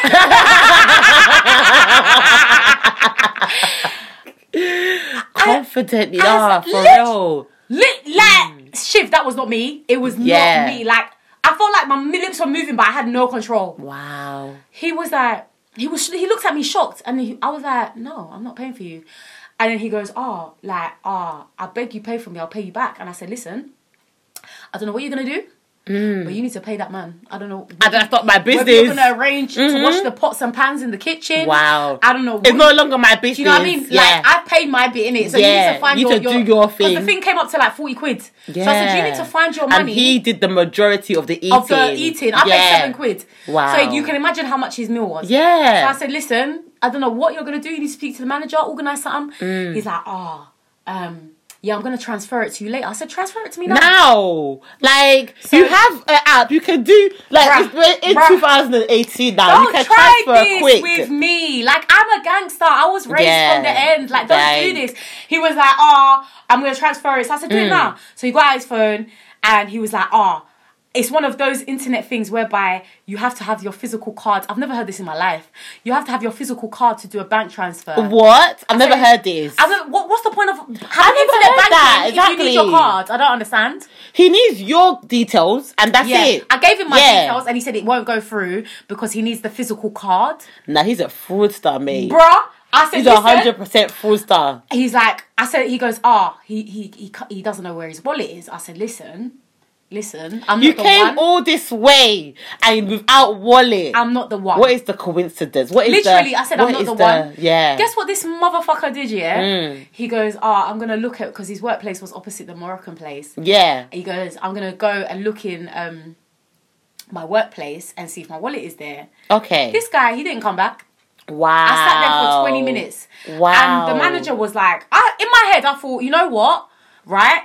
Confident, I yeah, was for lit- real. Li- like, Shiv, that was not me. It was Yeah. not me. Like, I felt like my lips were moving, but I had no control. Wow. He was like, he was, he looked at me shocked, and he, I was like, "No, I'm not paying for you." And then he goes, "Oh, like, oh, I beg you pay for me, I'll pay you back." And I said, "Listen, I don't know what you're gonna do, Mm. but you need to pay that man. I don't know. And that's not my business. Whether you're going to arrange Mm-hmm. to wash the pots and pans in the kitchen. Wow. I don't know. It's no longer my business. Do you know what I mean? Yeah. Like, I paid my bit in it. So Yeah. you need to find You your, need to your, do your Because the thing. thing came up to like forty quid. Yeah. So I said, you need to find your money. And he did the majority of the eating. of the eating. I yeah. paid seven quid. Wow. So you can imagine how much his meal was. Yeah. So I said, listen, I don't know what you're going to do. You need to speak to the manager, organise something. Mm. He's like, oh, um, yeah, I'm going to transfer it to you later. I said, transfer it to me now. Now, like, So- you have an app, you can do, like, Bruh, it's, we're in bruh. twenty eighteen now, you Don't can try transfer this quick. with me. Like, I'm a gangster. I was raised Yeah. from the end. Like, don't Right. do this. He was like, oh, I'm going to transfer it. So I said, do Mm. it now. So he got out his phone and he was like, oh, it's one of those internet things whereby you have to have your physical card. I've never heard this in my life. You have to have your physical card to do a bank transfer. What? I've never said- heard this. I don't, what, what's the point of having never internet heard banking that, if you need your exactly. card? I don't understand. He needs your details, and that's Yeah, it. I gave him my Yeah. details and he said it won't go through because he needs the physical card. Nah, he's a fraudster, mate. Bruh, I said, He's a listen, hundred percent fraudster. he's like, I said, he goes, ah, oh, he, he he cu- he doesn't know where his wallet is. I said, listen, listen, I'm You not the came one. all this way and without wallet. I'm not the one. What is the coincidence? What is Literally, the, I said, what I'm not is the one. Yeah. Guess what this motherfucker did, yeah? Mm. He goes, ah, oh, I'm going to look at, because his workplace was opposite the Moroccan place. Yeah. He goes, I'm going to go and look in um my workplace and see if my wallet is there. Okay. This guy, he didn't come back. wow. I sat there for twenty minutes. Wow. And the manager was like, I, in my head, I thought, you know what? Right?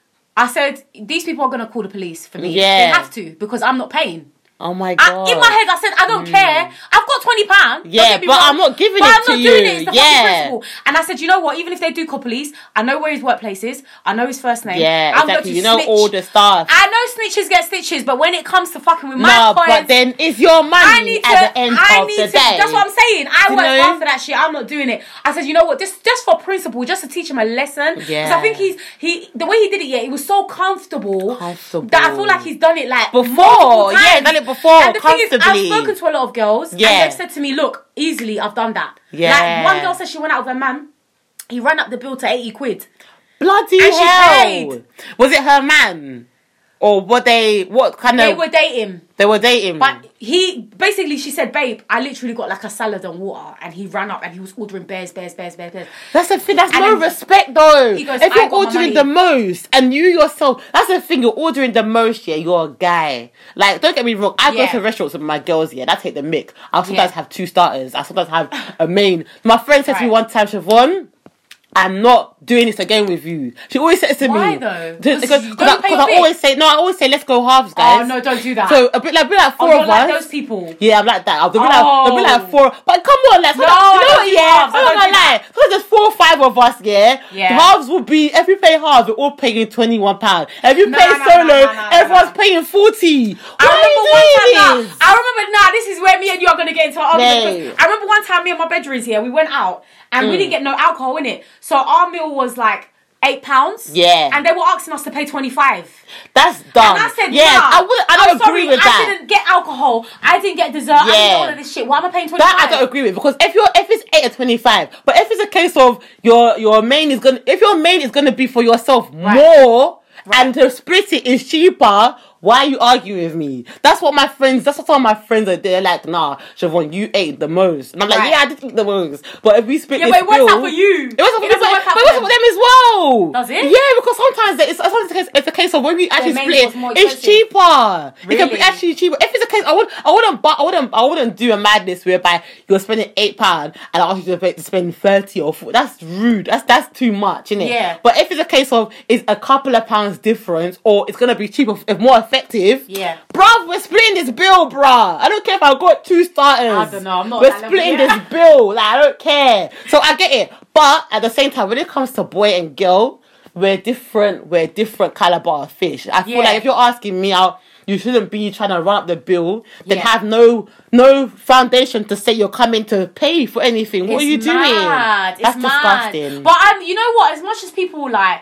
I said, these people are going to call the police for me. Yeah. They have to, because I'm not paying. Oh my I, god. in my head, I said, I don't care. I've got twenty pounds. Yeah, but I'm not giving but it I'm to not you. doing it. It's the Yeah. fucking principle. And I said, you know what? Even if they do call police, I know where his workplace is. I know his first name. Yeah, I'm exactly. going You to know snitch. all the stuff. I know snitches get stitches, but when it comes to fucking with my No, coins, but then it's your money I need to. at the end I of need the to. day. That's what I'm saying. I You work know? hard for that shit. I'm not doing it. I said, you know what? Just, just for principle, just to teach him a lesson. Because Yeah. I think he's he. The way he did it, yeah, it was so comfortable. Comfortable. That I feel like he's done it like Before. multiple Yeah, times. done it before, And the thing is, comfortably. I've spoken to a lot of girls, Yeah. and they've said to me, "Look, easily, I've done that." Yeah. Like one girl said she went out with a man. He ran up the bill to eighty quid. Bloody And she hell. paid. Was it her man? Or were they, what kind They of, were dating. they were dating? But he basically, she said, babe, I literally got like a salad and water, and he ran up and he was ordering bears, bears, bears, bears, bears. That's the thing, that's And no then respect though. he goes, if "I you're got my ordering money." the most and you yourself, that's the thing, you're ordering the most, yeah, you're a guy. Like, don't get me wrong, I Yeah. go to restaurants with my girls, yeah, and I take the mick. I'll sometimes Yeah. have two starters, I sometimes have a main. My friend said to me Right. one time, Siobhan, I'm not doing this again with you. She always says to Why me. though? Because Because you don't I, pay 'cause your I bit. always say, no, I always say, let's go halves, guys. Oh no, don't do that. So a bit like, a bit like oh, four you're of like us. those people. Yeah, I'm like that. I'll be like, they'll be like Oh. four. But come on, let's No, you know I what, don't do yeah. halves, I I'm don't not gonna do that. lie. Because there's four or five of us, yeah. Yeah. The halves will be, if you pay halves, we're all paying twenty-one pounds. If you No, pay no, no, solo, no, no, no, everyone's no. paying forty. I Why remember are one you time doing now. this? I remember now. This is where me and you are gonna get into an argument. Yeah. because I remember one time me and my bedrooms here. We went out and Mm. we didn't get no alcohol in it. So our meal was like eight pounds. Yeah. And they were asking us to pay twenty five. That's dumb. And I said, yeah, nah, I would. I don't I'm agree sorry, with I that. didn't get alcohol. I didn't get dessert. I didn't Yeah. get all of this shit. Why am I paying twenty five? That I don't agree with, because if you're if it's eight or twenty five, but if it's a case of your your main is gonna if your main is gonna be for yourself more and to split it is cheaper, why are you arguing with me? That's what my friends. That's what some of my friends are. They're like, nah, Siobhan, you ate the most, and I'm like, Right. yeah, I did eat the most, but if we split Yeah, this but it works bill, out for you. It works out for It me, doesn't but, work out but it for works out for them as well. Does it? Yeah, because sometimes it's sometimes it's a case, it's a case of when we actually main split, was more it's expensive. cheaper. It can be Really? actually cheaper. If it's a case, I would, I wouldn't, bu- I wouldn't, I wouldn't do a madness whereby you're spending eight pound and I ask you to, pay, to spend thirty or forty. That's rude. That's that's too much, isn't it? Yeah. But if it's a case of it's a couple of pounds difference or it's gonna be cheaper, if more effective. Yeah. Bruv, we're splitting this bill, bruh. I don't care if I got two starters. I don't know, I'm not We're that level splitting yet. this bill. Like, I don't care. So I get it. But at the same time, when it comes to boy and girl, we're different. We're different caliber of fish. I feel Yeah. like if you're asking me out, you shouldn't be trying to run up the bill, then Yeah. have no no foundation to say you're coming to pay for anything. What It's are you doing? mad. That's it's mad. disgusting. But um, you know what? As much as people like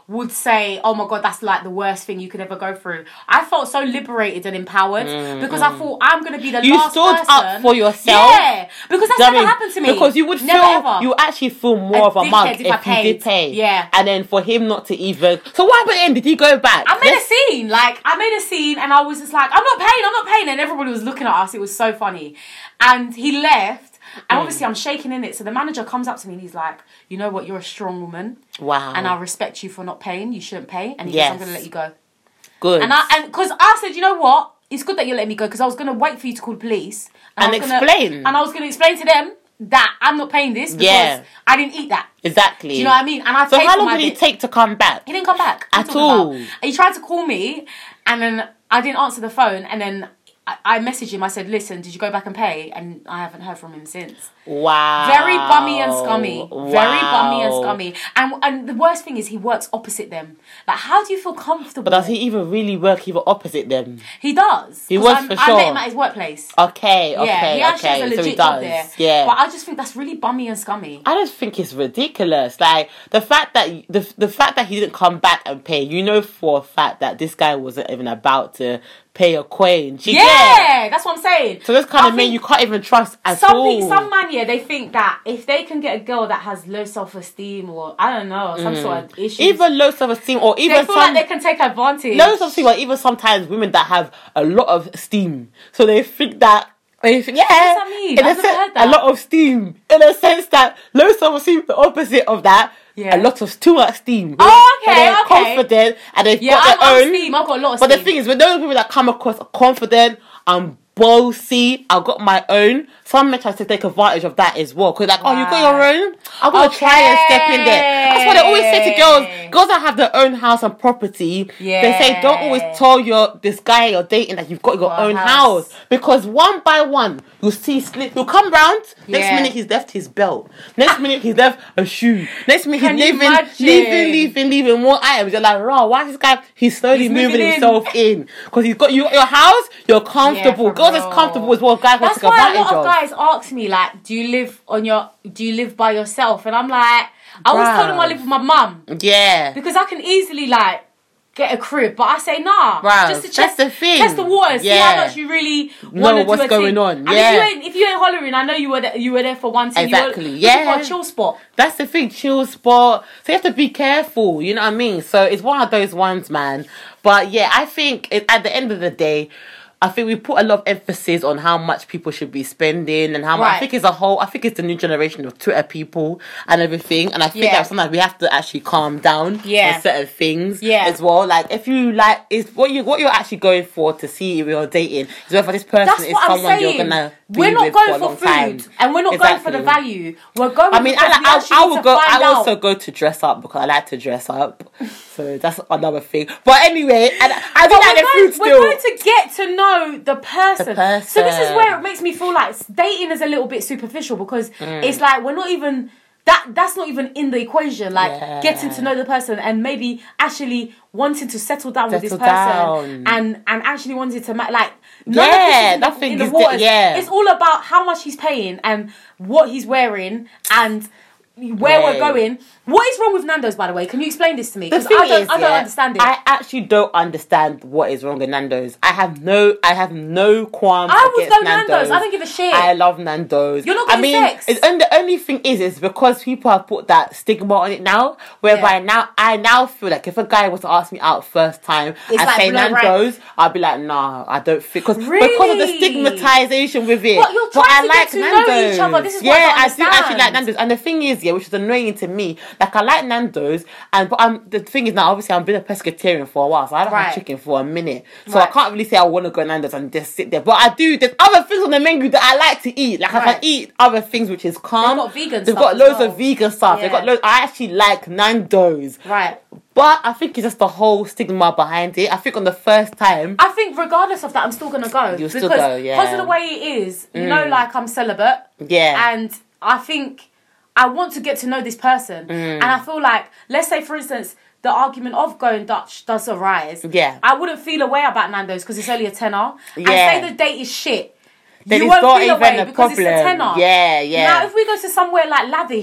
would say, oh my God, that's like the worst thing you could ever go through. I felt so liberated and empowered mm, because mm. I thought I'm going to be the you last stood person. up for yourself. Yeah, because that's never I mean, happened to me. Because you would never, feel, ever. you actually feel more a of a mug if, if you did pay. Yeah. And then for him not to even... So what happened then? Did he go back? I made Let's... a scene. Like, I made a scene and I was just like, I'm not paying, I'm not paying. And everybody was looking at us. It was so funny. And he left. And obviously I'm shaking in it. So the manager comes up to me and he's like, you know what, you're a strong woman. Wow. And I respect you for not paying. You shouldn't pay. And he yes. goes, I'm going to let you go. Good. And I, and because I said, you know what, it's good that you let me go because I was going to wait for you to call the police. And, and explain. Gonna, and I was going to explain to them that I'm not paying this because yeah. I didn't eat that. Exactly. Do you know what I mean? And I So how long did it take to come back? He didn't come back. At all. And he tried to call me and then I didn't answer the phone and then I, I messaged him. I said, listen, did you go back and pay? And I haven't heard from him since. Wow. Very bummy and scummy. Wow. Very bummy and scummy. And and the worst thing is he works opposite them. Like, how do you feel comfortable? But does he even really work even opposite them? He does. He was I'm, for sure. I met him at his workplace. Okay, okay, yeah, he actually okay. has a legit so he job does. there. Yeah. But I just think that's really bummy and scummy. I just think it's ridiculous. Like the fact that the the fact that he didn't come back and pay. You know for a fact that this guy wasn't even about to pay a coin. She yeah, did. that's what I'm saying. So this kind I of man you can't even trust at some, all. Some man, yeah, they think that if they can get a girl that has low self-esteem or I don't know, some mm. sort of issues, even low self-esteem or even they feel some, like they can take advantage. Low self-esteem, or even sometimes women that have a lot of steam, so they think that. They think, yeah, what does that mean? in I've a, never sense, heard that. a lot of steam, in a sense that low self-esteem, the opposite of that. Yeah. A lot of too much steam. Oh, okay, they're okay. confident and they've yeah, got their I'm, own. I'm steam. I've got a lot of but steam. the thing is, with those people that come across confident, I'm bossy, I've got my own. Some men try to take advantage of that as well. Because like, wow. oh, you got your own? I'm going to okay. try and step in there. That's what they always say to girls. Girls that have their own house and property, yeah. they say don't always tell your this guy you're dating that you've got your own house. house. Because one by one, you'll see, he'll come round. Yeah. Next minute, he's left his belt. Next minute, he's left a shoe. Next minute, he's leaving, leaving, leaving, leaving more items. You're like, raw, why is this guy? He's slowly he's moving, moving himself in. Because he's got you your house, you're comfortable. Yeah, girls is comfortable as well. Guys want to take advantage of. That's why a lot of guys ask me, like, do you live on your, do you live by yourself? And I'm like, I always told them I live with my mum. Yeah. Because I can easily, like, get a crib. But I say, nah. Bruh, just to test, that's the thing. Test the waters. Yeah. See how much you really want to do what's a going thing. on. And yeah. if you, ain't, if you ain't hollering, I know you were there, you were there for one thing. Exactly. You were yeah. for a chill spot. That's the thing. Chill spot. So you have to be careful. You know what I mean? So it's one of those ones, man. But yeah, I think it, at the end of the day, I think we put a lot of emphasis on how much people should be spending and how much. Right. I think it's a whole. I think it's the new generation of Twitter people and everything. And I think yeah. that sometimes we have to actually calm down yeah. on certain things yeah. as well. Like if you like, is what you what you're actually going for to see if you're dating is whether this person That's is someone you're gonna. Be we're not with going for, a for long food, time. and we're not exactly. going for the value. We're going. I mean, I, I, I, I will go. I out. also go to dress up because I like to dress up. So that's another thing. But anyway, and I do like the going, food still. We're going to get to know the person. the person. So this is where it makes me feel like dating is a little bit superficial because mm. it's like we're not even. That that's not even in the equation. Like yeah. getting to know the person and maybe actually wanting to settle down settle with this person down. and and actually wanting to ma- like none yeah, of this is nothing in the, in the is waters. Di- yeah. It's all about how much he's paying and what he's wearing and where yeah. we're going. What is wrong with Nando's, by the way? Can you explain this to me? Because I don't, is, I don't yeah, understand it. I actually don't understand what is wrong with Nando's. I have no, I have no qualms I would against go Nando's. Nando's. I don't give a shit. I love Nando's. You're not I getting mean, sex. It's, and the only thing is, is because people have put that stigma on it now, whereby Yeah. now I now feel like if a guy was to ask me out first time It's and like say blood Nando's, I'd be like, nah, I don't think because Really? because of the stigmatization with it. But you're trying I to like get to know Nando's. each other. This is yeah, what I don't I do actually understand. like Nando's, and the thing is, yeah, which is annoying to me. Like I like Nando's, and but I'm the thing is now obviously I've been a pescatarian for a while, so I haven't Right. had chicken for a minute, so Right. I can't really say I want to go Nando's and just sit there. But I do. There's other things on the menu that I like to eat. Like I Right. can eat other things, which is calm. They've got vegan They've stuff got as loads well. of vegan stuff. They've got Yeah. loads. I actually like Nando's, Right. but I think it's just the whole stigma behind it. I think on the first time. I think regardless of that, I'm still gonna go. You'll because, still go, yeah. Because of the way it is, you know, like I'm celibate. Yeah. And I think I want to get to know this person. Mm. And I feel like, let's say for instance, the argument of going Dutch does arise. Yeah. I wouldn't feel a way about Nando's because it's only a tenner. Yeah. And say the date is shit. Then you it's won't not feel a even way a because it's a problem. tenner. Yeah, yeah. Now if we go to somewhere like lavish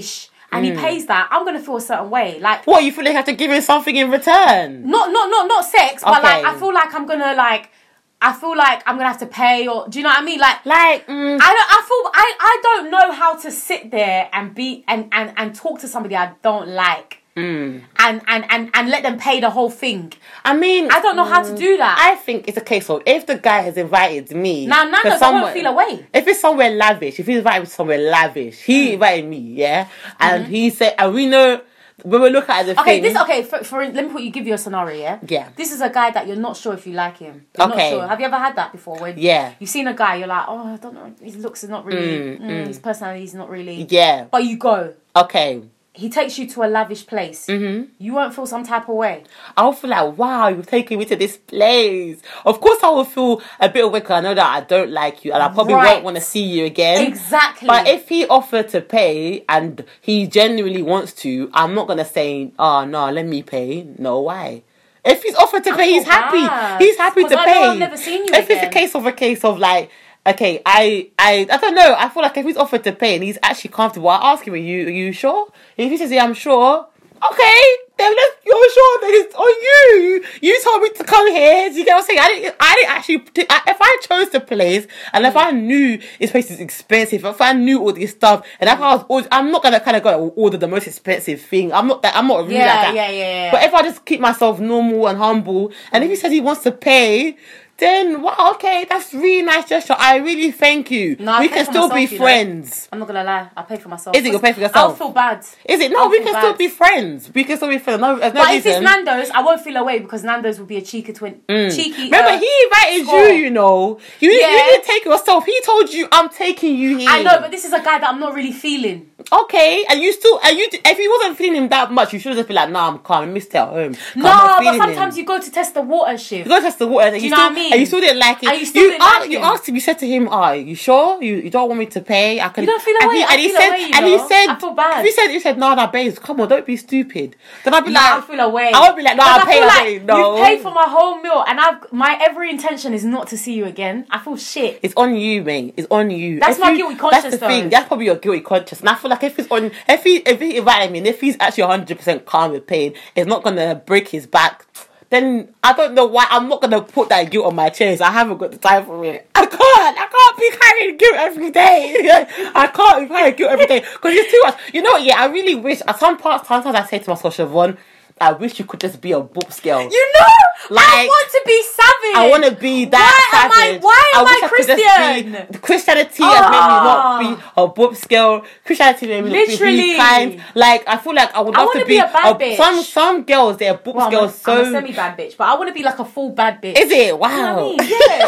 and he pays that, I'm gonna feel a certain way. Like, what, you feel like you have to give him something in return? not not not not sex, but Okay. like I feel like I'm gonna like. I feel like I'm gonna have to pay, or do you know what I mean? Like, Like, mm, I don't. I feel I, I don't know how to sit there and be and, and, and talk to somebody I don't like, mm. and, and, and, and let them pay the whole thing. I mean, I don't know how to do that. I think it's a case of if the guy has invited me. Now, Nando's, to I somewhere- won't feel away. If it's somewhere lavish, if he's invited me somewhere lavish, he Mm. invited me, yeah, and he said, and we know when we look at the Okay, thing. this okay. For, for let me put you give you a scenario. Yeah. Yeah. This is a guy that you're not sure if you like him. You're Okay. Not sure. Have you ever had that before? When Yeah. You've seen a guy, you're like, oh, I don't know. His looks are not really. Mm, Mm, mm. His personality is not really. Yeah. But you go. Okay. He takes you to a lavish place. Mm-hmm. You won't feel some type of way. I'll feel like, wow, you've taken me to this place. Of course, I will feel a bit away because I know that I don't like you and I probably Right. won't want to see you again. Exactly. But if he offered to pay and he genuinely wants to, I'm not going to say, oh, no, let me pay. No, why? If he's offered to I pay, he's feel happy. bad. He's happy 'Cause to I pay. know I've never seen you if it's again. a case of a case of like, okay, I, I, I don't know. I feel like if he's offered to pay and he's actually comfortable, I ask him, are you, are you sure? If he says, yeah, I'm sure. Okay, then let's, you're sure that it's on you. You told me to come here. Do you get what I'm saying? I didn't, I didn't actually, I, if I chose the place and if I knew this place is expensive, if I knew all this stuff, and if I was, order, I'm not gonna kind of go order the most expensive thing. I'm not that, I'm not really Yeah, like that. yeah, yeah, yeah. But if I just keep myself normal and humble, and if he says he wants to pay, then wow, okay, that's really nice gesture. I really thank you. No, I we pay can for still myself, be you know. friends. I'm not gonna lie. I pay for myself. Is it? You'll pay for yourself? I'll feel bad. Is it? No, I'll we feel can bad. still be friends. We can still be friends. No, there's no But if reason. it's Nando's, I won't feel away because Nando's will be a cheeky twin. Cheeky. Remember, uh, he invited score. you, you know. You, Yeah. you didn't take yourself. He told you, I'm taking you here. I know, but this is a guy that I'm not really feeling. Okay, and you still, and you, if he wasn't feeling him that much, you should have just been like, nah, I'm calm. I missed it at home. 'Cause I'm No, not but feeling sometimes him. you go to test the water shift. You go test the water, and Do you, you know still, what I mean? and you still didn't like it. And you still you didn't asked, like you him. asked him. You said to him, "Are you sure? You, you don't want me to pay? I can." You don't feel and away. He, I and he feel said, away, you and he know. said, I feel bad. If he said, he said, "No, no, babes, come on, don't be stupid." Then I'd be No, like, I feel away. I would be like, "No, Because I'll I pay." feel I'll like pay. No, you've paid for my whole meal, and I've my every intention is not to see you again. I feel shit. It's on you, mate. It's on you. That's If my you- guilty conscience, That's the though. thing. That's probably your guilty conscience. And I feel like if he's on, if he if he invited me, and if he's actually one hundred percent calm with pain, it's not gonna break his back. Then I don't know why I'm not gonna put that guilt on my chest. I haven't got the time for it. I can't. I can't be carrying guilt every day. I can't be carrying guilt every day because it's too much. You know what? Yeah, I really wish. At some parts, sometimes I say to myself, Siobhan, I wish you could just be a boobs girl. You know, I Like, want to be savage. I want to be that Why am I- savage. why am wish I could just Christian? be- Christianity has made me not be a boobs girl. Christianity made me not be Literally. kind. Like I feel like I would I love wanna to be be a bad bitch. Some some girls, they're boobs Well, I'm, girls. a, So I'm a semi-bad bitch, but I want to be like a full bad bitch. is it? You know Wow. what I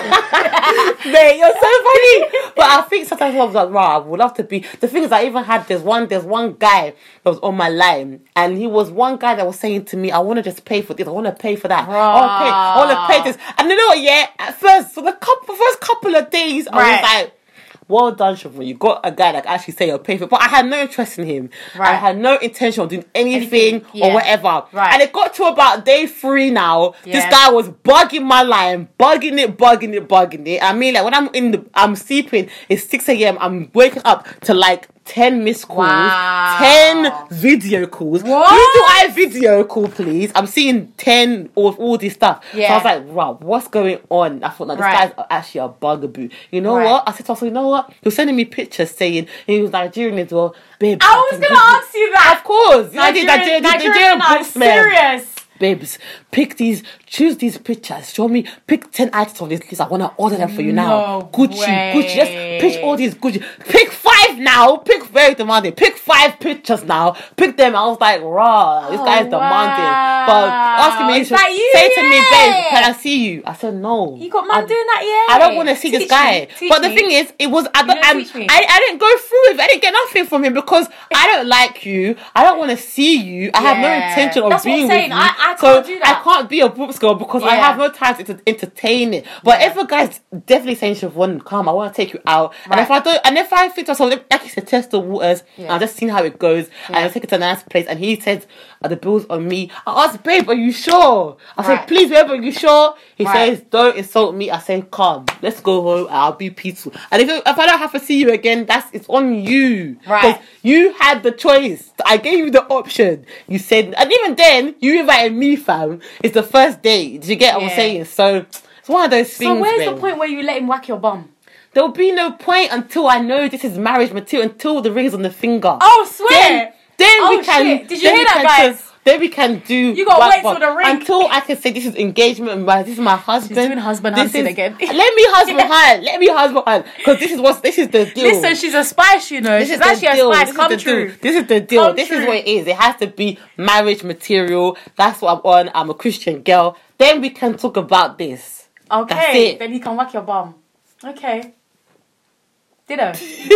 mean? Yeah. Mate, you're so funny. But I think sometimes I was like, wow, I would love to be. The thing is, I even had this one. There's one guy that was on my line, and he was one guy that was saying to me, "I want to just pay for this. I want to pay for that. I want to pay. I want to pay this." And you know what? Yeah, at first, for the couple, first couple of days, I Right. was like, well done, Siobhan. You got a guy that can actually say you'll pay for it. But I had no interest in him. Right. I had no intention of doing anything, Anything, yeah. or whatever. Right. And it got to about day three now. This Yeah. guy was bugging my line, bugging it, bugging it, bugging it. I mean, like when I'm in the, I'm sleeping, it's six a.m. I'm waking up to like ten missed calls, Wow. ten video calls. What? Who do I video call, please? I'm seeing ten of all this stuff. Yeah. So I was like, wow, what's going on? I thought, no, this Right. guy's actually a bugaboo. You know Right. what? I said to myself, you know what? He was sending me pictures saying he was Nigerian as well. Babe, I was can gonna give you- ask you that. Of course. You know, the Nigerian, Nigerian, the Nigerian, Nigerian are postman. serious. Babes, pick these, choose these pictures. Show me, pick ten items on this list. I want to order them for you now. No Gucci, way. Gucci. Just pitch all these Gucci. Pick five now. Pick very demanding. Pick five pictures now. Pick them. I was like, raw. This Oh, guy's demanding. wow. But asking me, Is that you? say to me, Yeah. babe, can I see you? I said no. You got man I, doing that, yeah? I don't want to see this Teach guy. me, teach But the me. thing is, it was I don't. didn't I'm- teach me. I, I didn't go through with. I didn't get nothing from him because I don't like you. I don't want to see you. I have no Yeah. intention of That's what I'm being saying. with you. I- I so can't do that. I can't be a boobs girl because I Yeah. have no time to entertain it. But Yeah. if a guy's definitely saying, Siobhan, come, I want to take you out, and Right. if I don't, and if I think to myself, like you said, test the waters. Yeah. And I'm just seeing how it goes. And I'll take it to a nice place. And he said, are the bills on me? I asked, babe, are you sure? I Right. said, please, babe, are you sure? He Right. says, don't insult me. I said, come, let's go home. I'll be peaceful. And if, if I don't have to see you again, that's it's on you. Right. 'Cause you had the choice. I gave you the option. You said, and even then, you invited me, fam. It's the first date. Did you get what Yeah. I'm saying? So it's one of those things. So where's babe. the point where you let him whack your bum? There'll be no point until I know this is marriage material, until the ring's on the finger. Oh, swear! Then, then Oh, we can. shit. Did you then hear we that, can guys? do- Then we can do. You gotta work wait for- till the ring. Until I can say this is engagement. My, this is my husband. doing husband This hunting is- again. Let me husband hunt. Let me husband hunt. Because this is what. This is the deal. Listen, she's a spice, you know. This she's is the actually deal. a spice. This is Come the true. deal. This is the deal. Come this is true. what it is. It has to be marriage material. That's what I'm on. I'm a Christian girl. Then we can talk about this. Okay, That's it. then you can whack your bum. Okay. Ditto.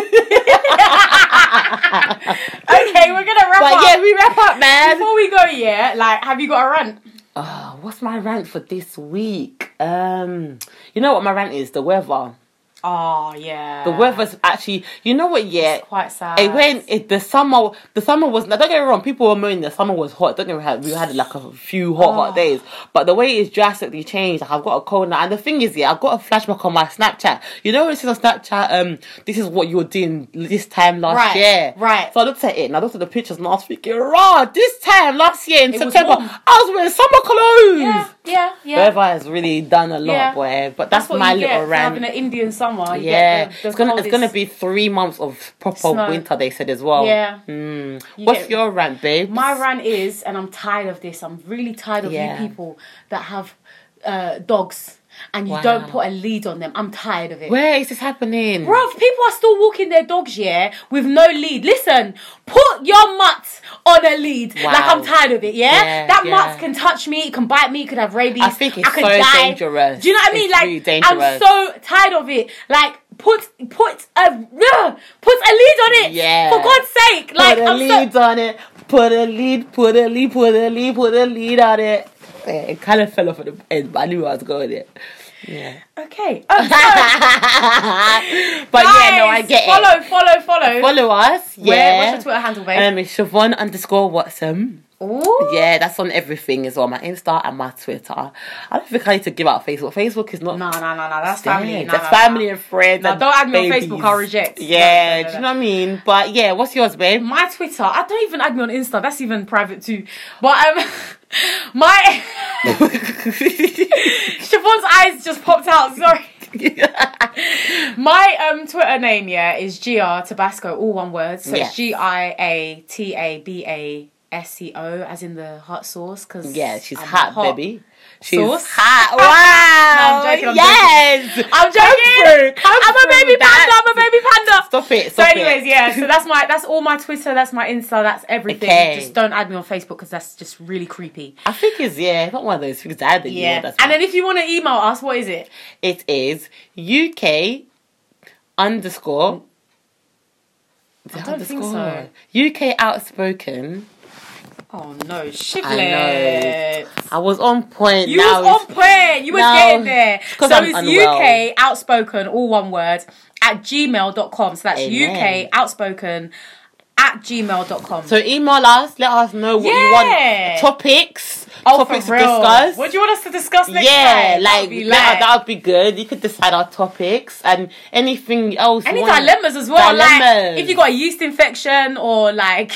Okay, we're gonna wrap But up. yeah, we wrap up, man. Before we go, yeah, like, have you got a rant? Oh, what's my rant for this week? Um, you know what my rant is? The weather. Oh yeah. The weather's actually. You know what? Yeah. It's quite sad. It went. It, the summer. The summer was. Now, don't get me wrong. People were moaning the summer was hot. Don't get me wrong. We had like a few hot, hot Oh. days. But the way it's drastically changed. Like I've got a cold now. And the thing is, yeah, I've got a flashback on my Snapchat. You know, when it says on Snapchat, um, this is what you were doing this time last Right, year. right. So I looked at it and I looked at the pictures last week. Raw. This time last year in It was September, warm. I was wearing summer clothes. Yeah, yeah, yeah. Weather has really done a lot, Yeah. boy. But that's, what my you get little for rant. having an Indian summer. You Yeah, get the, the it's gonna it's coldest- gonna be three months of proper Snow. winter. They said as well. Yeah. Mm. You What's get- your rant, babe? My rant is, and I'm tired of this. I'm really tired of Yeah. you people that have uh, dogs and you Wow. don't put a lead on them. I'm tired of it. Where is this happening? Bruv, people are still walking their dogs, yeah, with no lead. Listen, put your mutt on a lead. Wow. Like, I'm tired of it, yeah? Yeah, that yeah. mutt can touch me, it can bite me, it could have rabies. I think it's I could so die. dangerous. Do you know what I mean? It's Like, really dangerous. I'm so tired of it. Like, put put a ugh, put a lead on it. Yeah. For God's sake. Like, put a I'm lead so... on it. Put a lead. Put a lead. Put a lead. Put a lead on it. Yeah, it kind of fell off at the end, but I knew I was going there. Yeah. Okay. Oh, so, But yeah, no, I guys, get follow, it. Follow, follow, Follow us. Yeah. Where, what's your Twitter handle, babe? Um, it's Siobhan underscore Watson. Ooh. Yeah, that's on everything as well. My Insta and my Twitter. I don't think I need to give out Facebook. Facebook is not. No, no, no, no. That's Yeah, family. No, that's no, family no. and friends. No, and don't add me on babies. Facebook, I'll reject. Yeah, No, no, no, do you know what I mean? But yeah, what's yours, babe? My Twitter, I don't even add me on Insta. That's even private too. But um, my Siobhan's eyes just popped out. Sorry. My um Twitter name, yeah, is G R Tabasco, all one word. So Yeah. it's G I A T A B A S C O, as in the hot sauce. Cause Yeah, she's I'm hot, hot. baby. She's Sauce? hot. No, Wow. I'm joking, I'm yes. I'm joking. through, come I'm a through baby with that. panda. I'm a baby panda. Stop it. So, Stop anyways, it. yeah. So that's my that's all my Twitter. That's my Insta. That's everything. Okay. Just don't add me on Facebook because that's just really creepy. I think it's yeah, it's not one of those things that you Yeah. want. That's And then if you want to email us, what is it? it is U K underscore. Is it I don't think so. underscore? U K outspoken. Oh no, I know. Shiblet. I was on point. You now was on it's- point. You was now- getting there. it's 'cause So I'm it's unwell. U K outspoken, all one word, at gmail dot com. So that's Amen. U K outspoken at gmail dot com. So email us. Let us know what you Yeah. want. Topics. oh, topics for to real. discuss. What do you want us to discuss next Yeah, time? like That'd be let- live. that would be good. You could decide our topics and anything else. you Any want- dilemmas as well. Like Dilemmas. if you got a yeast infection or like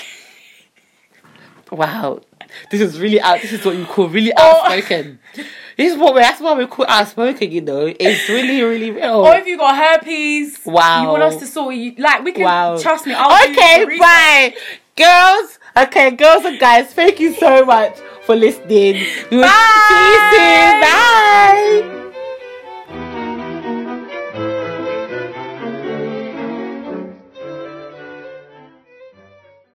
Wow, this is really out. This is what you call really Or- outspoken. This is what we. That's why we call outspoken. You know, it's really, really real. or if you got herpes. Wow. You want us to sort you like we can Wow. trust me. I'll do okay, the research. bye, girls. Okay, girls and guys. Thank you so much for listening. We will Bye. see you soon. Bye.